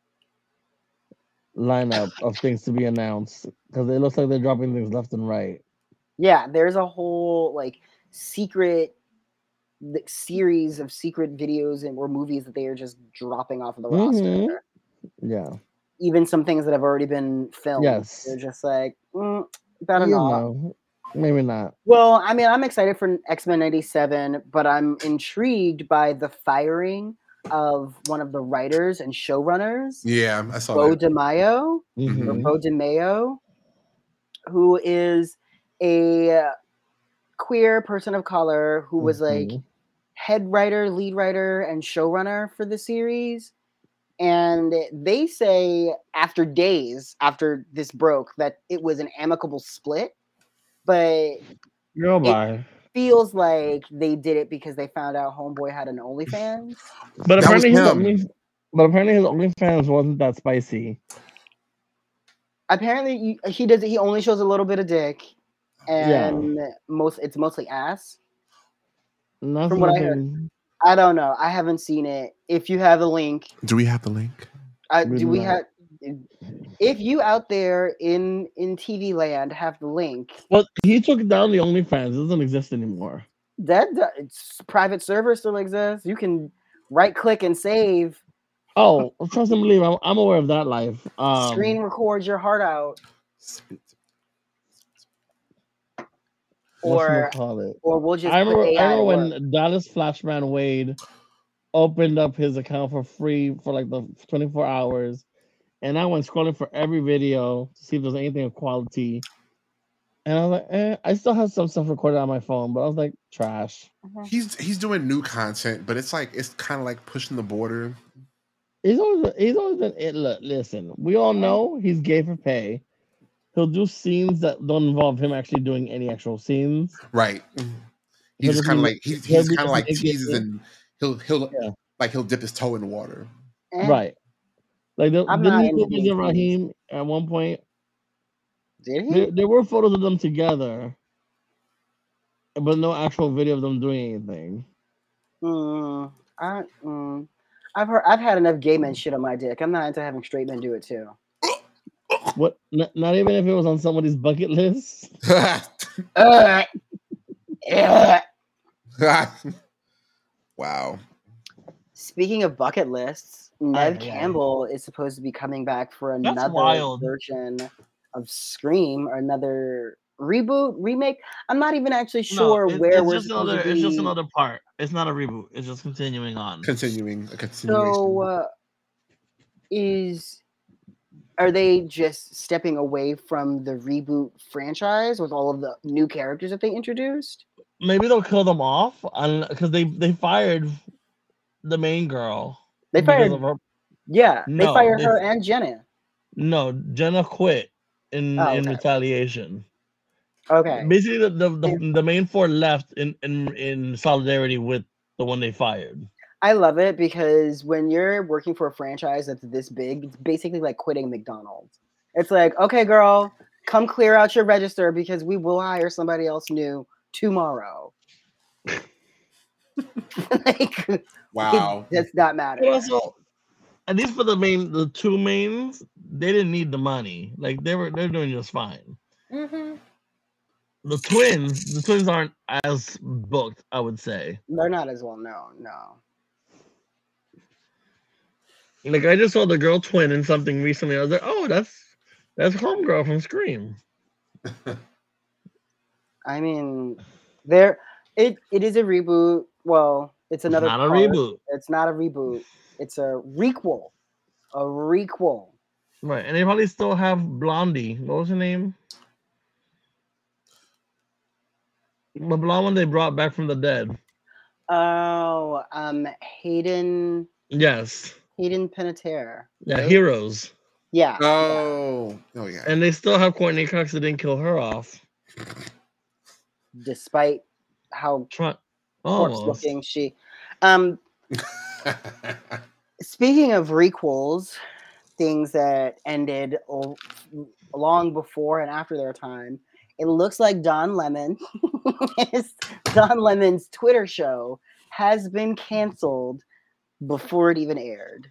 lineup of things to be announced. Because it looks like they're dropping things left and right. Yeah, there's a whole like secret like, series of secret videos and or movies that they are just dropping off of the Mhm. roster. Yeah. Even some things that have already been filmed. Yes. They're just like, mm, better You not. know, maybe not. Well, I mean, I'm excited for X-Men ninety-seven, but I'm intrigued by the firing of one of the writers and showrunners, Yeah, I saw Bo that. DeMaio, or Mhm. Bo DeMaio, who is a queer person of color who was like Mhm. head writer, lead writer, and showrunner for the series. And they say after days after this broke that it was an amicable split, but Go it by. feels like they did it because they found out Homeboy had an OnlyFans. But That was apparently his him. only but apparently his OnlyFans wasn't that spicy. Apparently, you- he does. He only shows a little bit of dick, Yeah. and most it's mostly ass. That's From what I heard. nothing. I don't know. I haven't seen it. If you have the link, Do we have the link? uh, We do do we not. have? If you out there in in T V land have the link, But he took down the OnlyFans. It doesn't exist anymore. that that- it's, private server still exists. You can right click and save. Oh, trust and believe. I'm, I'm aware of that life. Um, Screen record your heart out. or call it? or we'll just I put remember, A I I to remember work. when Dallas Flashman Wade opened up his account for free for like the twenty-four hours, and I went scrolling for every video to see if there's anything of quality. And I was like, eh, I still have some stuff recorded on my phone, but I was like, trash. He's he's doing new content, but it's like it's kind of like pushing the border. He's always he's always been it. Look, listen, we all know he's gay for pay. He'll do scenes that don't involve him actually doing any actual scenes. Right. He He'll just just kind of be like he's he'll he's be kind of just like naked. teases and he'll he'll Yeah. like he'll dip his toe in the water. Eh, Right. Like the, I'm didn't not he into film being with teased. Raheem at one point? Did he? There, there were photos of them together, but no actual video of them doing anything. Mm, I, mm, I've heard. I've had enough gay men shit on my dick. I'm not into having straight men do it too. What? Not, not even if it was on somebody's bucket list. Uh, yeah. Wow. Speaking of bucket lists, Nev Aye, aye, aye. Campbell is supposed to be coming back for That's another wild. version of Scream or another reboot, remake. I'm not even actually No, sure it- where it's we're just supposed another. to be. It's just another part. It's not a reboot. It's just continuing on. Continuing a continuation. So, uh, is are they just stepping away from the reboot franchise with all of the new characters that they introduced? Maybe they'll kill them off because they they fired the main girl. They because fired, of her. yeah, they No, fired they- her and Jenna. No, Jenna quit in Oh, in okay. retaliation. Okay, Basically, the, the the the main four left in in in solidarity with the one they fired. I love it because when you're working for a franchise that's this big, it's basically like quitting McDonald's. It's like, okay, girl, come clear out your register because we will hire somebody else new tomorrow. Like, Wow. it does not matter. But also, at least for the main, the two mains, they didn't need the money. Like they were, they're doing just fine. Mm-hmm. The twins, the twins aren't as booked, I would say. They're not as well known, no. Like I just saw the girl twin in something recently. I was like, oh, that's that's Homegirl from Scream. I mean, there it it is a reboot. Well, it's another. Not a part. reboot. It's not a reboot. It's a requel. A requel. Right, and they probably still have Blondie. What was her name? The blonde one they brought back from the dead. Oh, um, Hayden Yes. Hayden Panettiere. Yeah, right? Heroes. Yeah. Oh. Oh yeah. And they still have Courtney Cox that didn't kill her off. Despite how Try- corpse Almost. looking she. Um, speaking of requels, things that ended o- long before and after their time, it looks like Don Lemon, Don Lemon's Twitter show has been canceled before it even aired.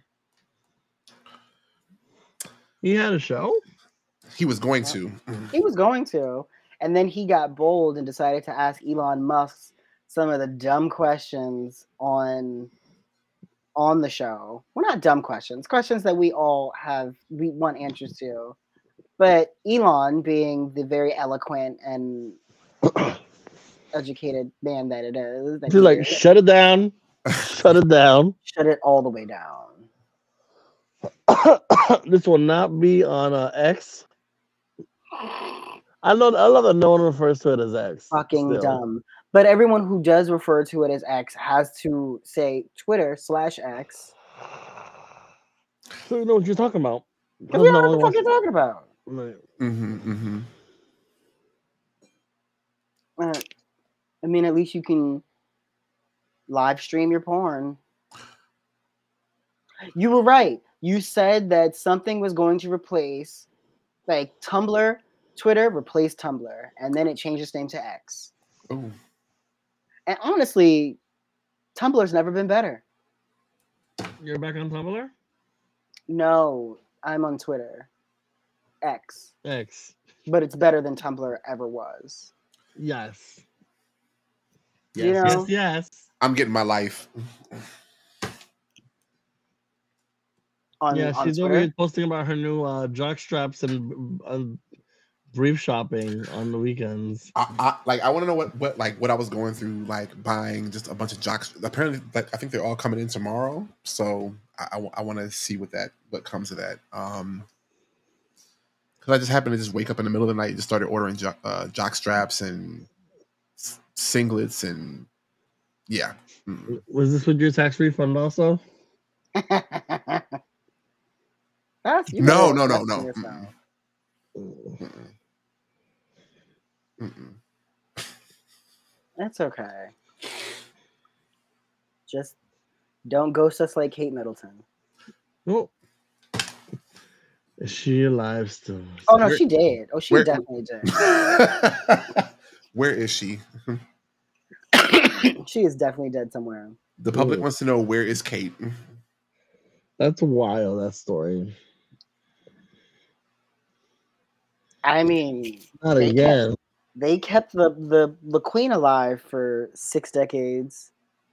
He had a show? He was going to. He was going to, and then he got bold and decided to ask Elon Musk some of the dumb questions on on the show. Well, not dumb questions, questions that we all have, we want answers to. But Elon, being the very eloquent and educated man that it is, that He's he like, is, shut it down. Shut it down. shut it all the way down. This will not be on uh, X. I know. I love that no one refers to it as X. Fucking still. dumb. But everyone who does refer to it as X has to say Twitter slash X. So you know what you're talking about. Because we No know what the one fuck you're talking about. wants- Mm-hmm, mm-hmm. Uh, I mean, at least you can live stream your porn. You were right. You said that something was going to replace, like Tumblr, Twitter replaced Tumblr, and then it changed its name to X. Oh. And honestly, Tumblr's never been better. You're back on Tumblr? No, I'm on Twitter, X, X. but it's better than Tumblr ever was. Yes. You Yes, know? yes, yes. I'm getting my life. On, Yeah, on she's Twitter. over here posting about her new uh, jock straps and uh, brief shopping on the weekends. I, I like I want to know what, what like what I was going through, like buying just a bunch of jocks. Apparently, like I think they're all coming in tomorrow, so I, I, I want to see what that what comes of that. Um, because I just happened to just wake up in the middle of the night and just started ordering jo- uh, jock straps and s- singlets and yeah. Mm. Was this with your tax refund also? That's you No, better no, no, invest in no. yourself. Mm-mm. Mm-mm. Mm-mm. That's okay. Just don't ghost us like Kate Middleton. Oh, is she alive still? Oh no, Where- she did. Oh, she where- definitely did. Where is she? She is definitely dead somewhere. The public Ooh. wants to know, where is Kate? That's wild. That story. I mean, Not they again. kept, they kept the, the the queen alive for six decades.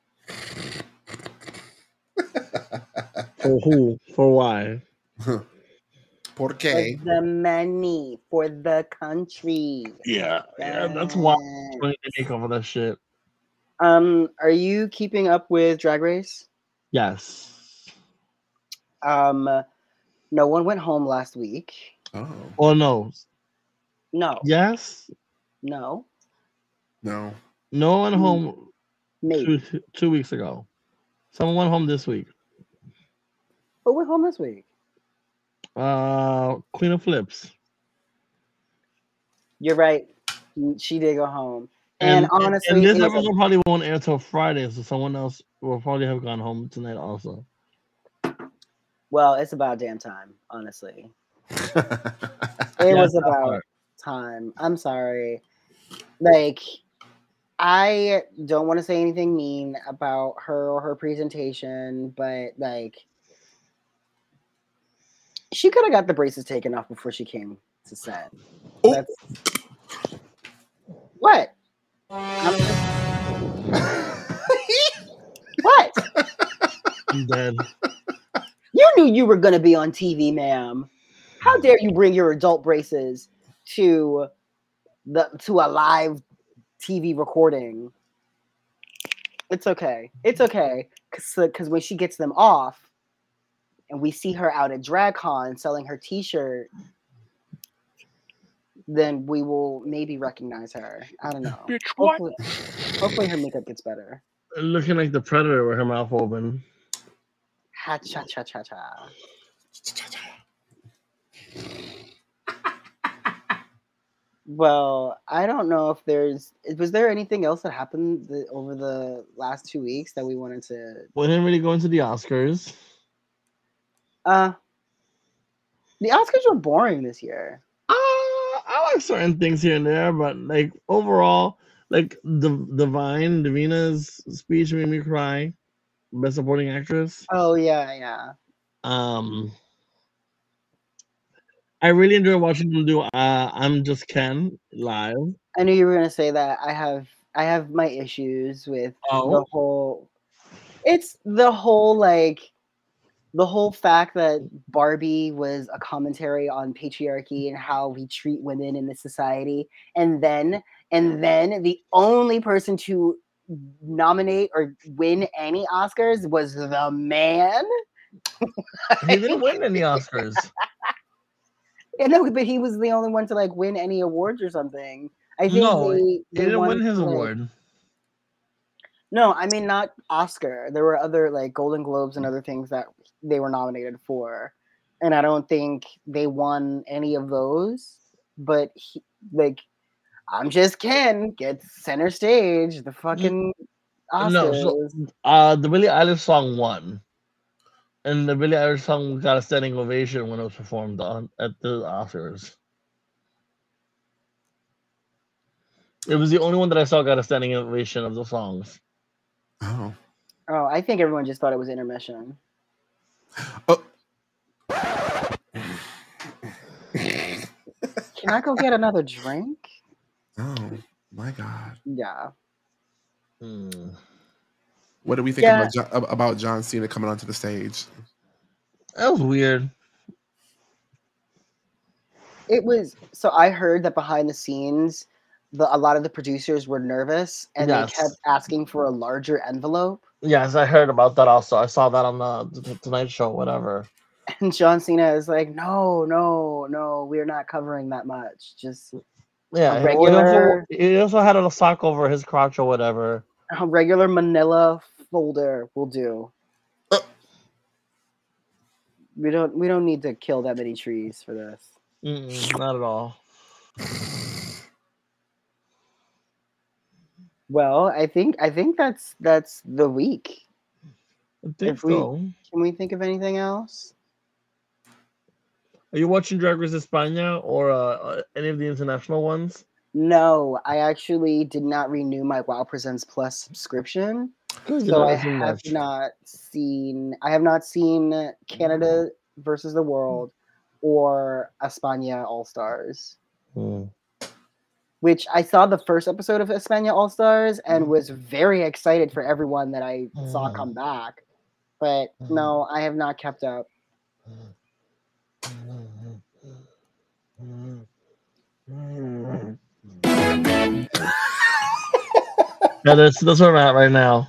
For who? For why? Por For qué? the money, for the country. Yeah, yeah. That's why Yes. I'm make over that shit. Um, are you keeping up with Drag Race? Yes. Um, no one went home last week. Oh Or no? No, Yes. no, no. No one Mm. home maybe. two two weeks ago. Someone went home this week. Who went home this week? Uh, Queen of Flips. You're right. She did go home. And, honestly, and this it was a- episode probably won't air till Friday, so someone else will probably have gone home tonight also. well, it's about damn time, honestly. It Yeah, was that about part. time. I'm sorry. Like, I don't want to say anything mean about her or her presentation, but like, she could have got the braces taken off before she came to set. Oh. That's what. I'm- What? I'm dead. You knew you were going to be on T V, ma'am. How dare you bring your adult braces to the to a live T V recording? It's okay. It's okay. Because when she gets them off and we see her out at DragCon selling her t-shirt, then we will maybe recognize her. I don't know. Bitch, what? Hopefully, hopefully her makeup gets better. Looking like the Predator with her mouth open. Ha cha cha cha cha. Well, I don't know if there's. Was there anything else that happened the, over the last two weeks that we wanted to? We didn't really go into the Oscars. Uh, the Oscars were boring this year. Uh, I like certain things here and there, but like overall, like the Divine Davina's speech made me cry. Best Supporting Actress. Oh yeah, yeah. Um, I really enjoy watching them do uh, "I'm Just Ken" live. I knew you were gonna say that. I have I have my issues with the Oh, whole. It's the whole like the whole fact that Barbie was a commentary on patriarchy and how we treat women in this society, and then and then the only person to nominate or win any Oscars was the man. he didn't win any Oscars. Yeah, no, but he was the only one to like win any awards or something. I think No, they, He they didn't won, win his like- award. No, I mean not Oscar. There were other like Golden Globes and other things that they were nominated for, and I don't think they won any of those. But he, like, I'm Just Ken gets center stage. The fucking Oscars. No, so uh, the Billie Eilish song won, and the Billie Eilish song got a standing ovation when it was performed on at the Oscars. It was the only one that I saw got a standing ovation of the songs. Oh. Oh, I think everyone just thought it was intermission. Oh. Can I go get another drink? Oh my God. Yeah. Hmm. What do we think Yeah. about, John, about John Cena coming onto the stage? That was weird. It was so I heard that behind the scenes, the a lot of the producers were nervous and Yes. they kept asking for a larger envelope. Yes, I heard about that also. I saw that on the, the Tonight Show, whatever. And John Cena is like, no, no, no, we're not covering that much. Just Yeah, A he- well, he also, regular- he also had a sock over his crotch or whatever. a regular manila folder will do. Uh. We don't we don't need to kill that many trees for this. Mm-mm, not at all. Well, I think I think that's that's the week. I think If we- so. Can we think of anything else? Are you watching Drag Race España or uh, uh, any of the international ones? No, I actually did not renew my WoW Presents Plus subscription. Because So I have not seen I have not seen Canada versus the World or España All Stars. Mm. Which I saw the first episode of España All Stars and was very excited for everyone that I saw come back. But no, I have not kept up. Yeah, that's, that's where I'm at right now.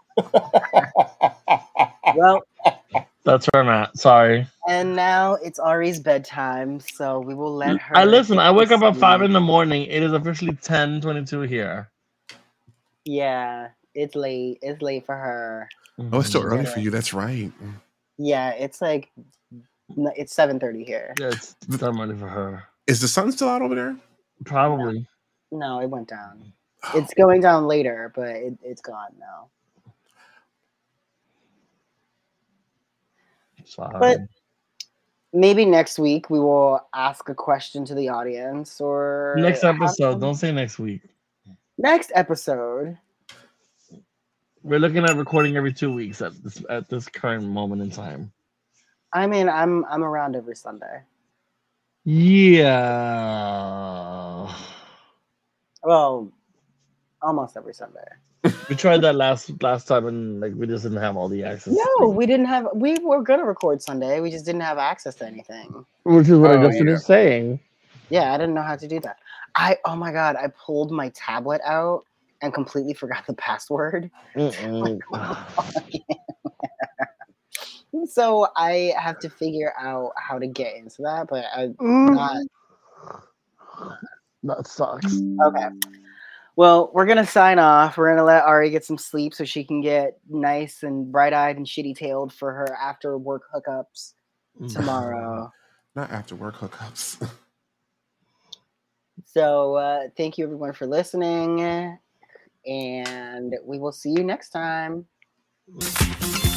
Well, That's where I'm at. Sorry. and now it's Ari's bedtime, so we will let her. I listen. get I wake to up at sleep. five in the morning. It is officially ten twenty-two here. Yeah, it's late. It's late for her. Oh, it's still Mhm. early for you. That's right. Yeah, it's like n- it's seven thirty here. Yeah, it's time money for her. Is the sun still out over there? Probably. No, it went down. It's going down later, but it, it's gone now. Sorry. But maybe next week we will ask a question to the audience, or Next have episode. some- Don't say next week. Next episode. We're looking at recording every two weeks at this at this current moment in time. I mean, I'm I'm around every Sunday. Yeah. Well, almost every Sunday. We tried that last last time and like we just didn't have all the access. No, we didn't have. We were gonna record Sunday. We just didn't have access to anything. Which is what Oh, I just yeah. finished saying. Yeah, I didn't know how to do that. I oh my god, I pulled my tablet out and completely forgot the password. Mm-mm. So I have to figure out how to get into that, but I not That sucks. okay. Well, we're gonna sign off. We're gonna let Ari get some sleep so she can get nice and bright-eyed and shitty-tailed for her after-work hookups tomorrow. Not after work hookups. So uh, thank you everyone for listening, and we will see you next time.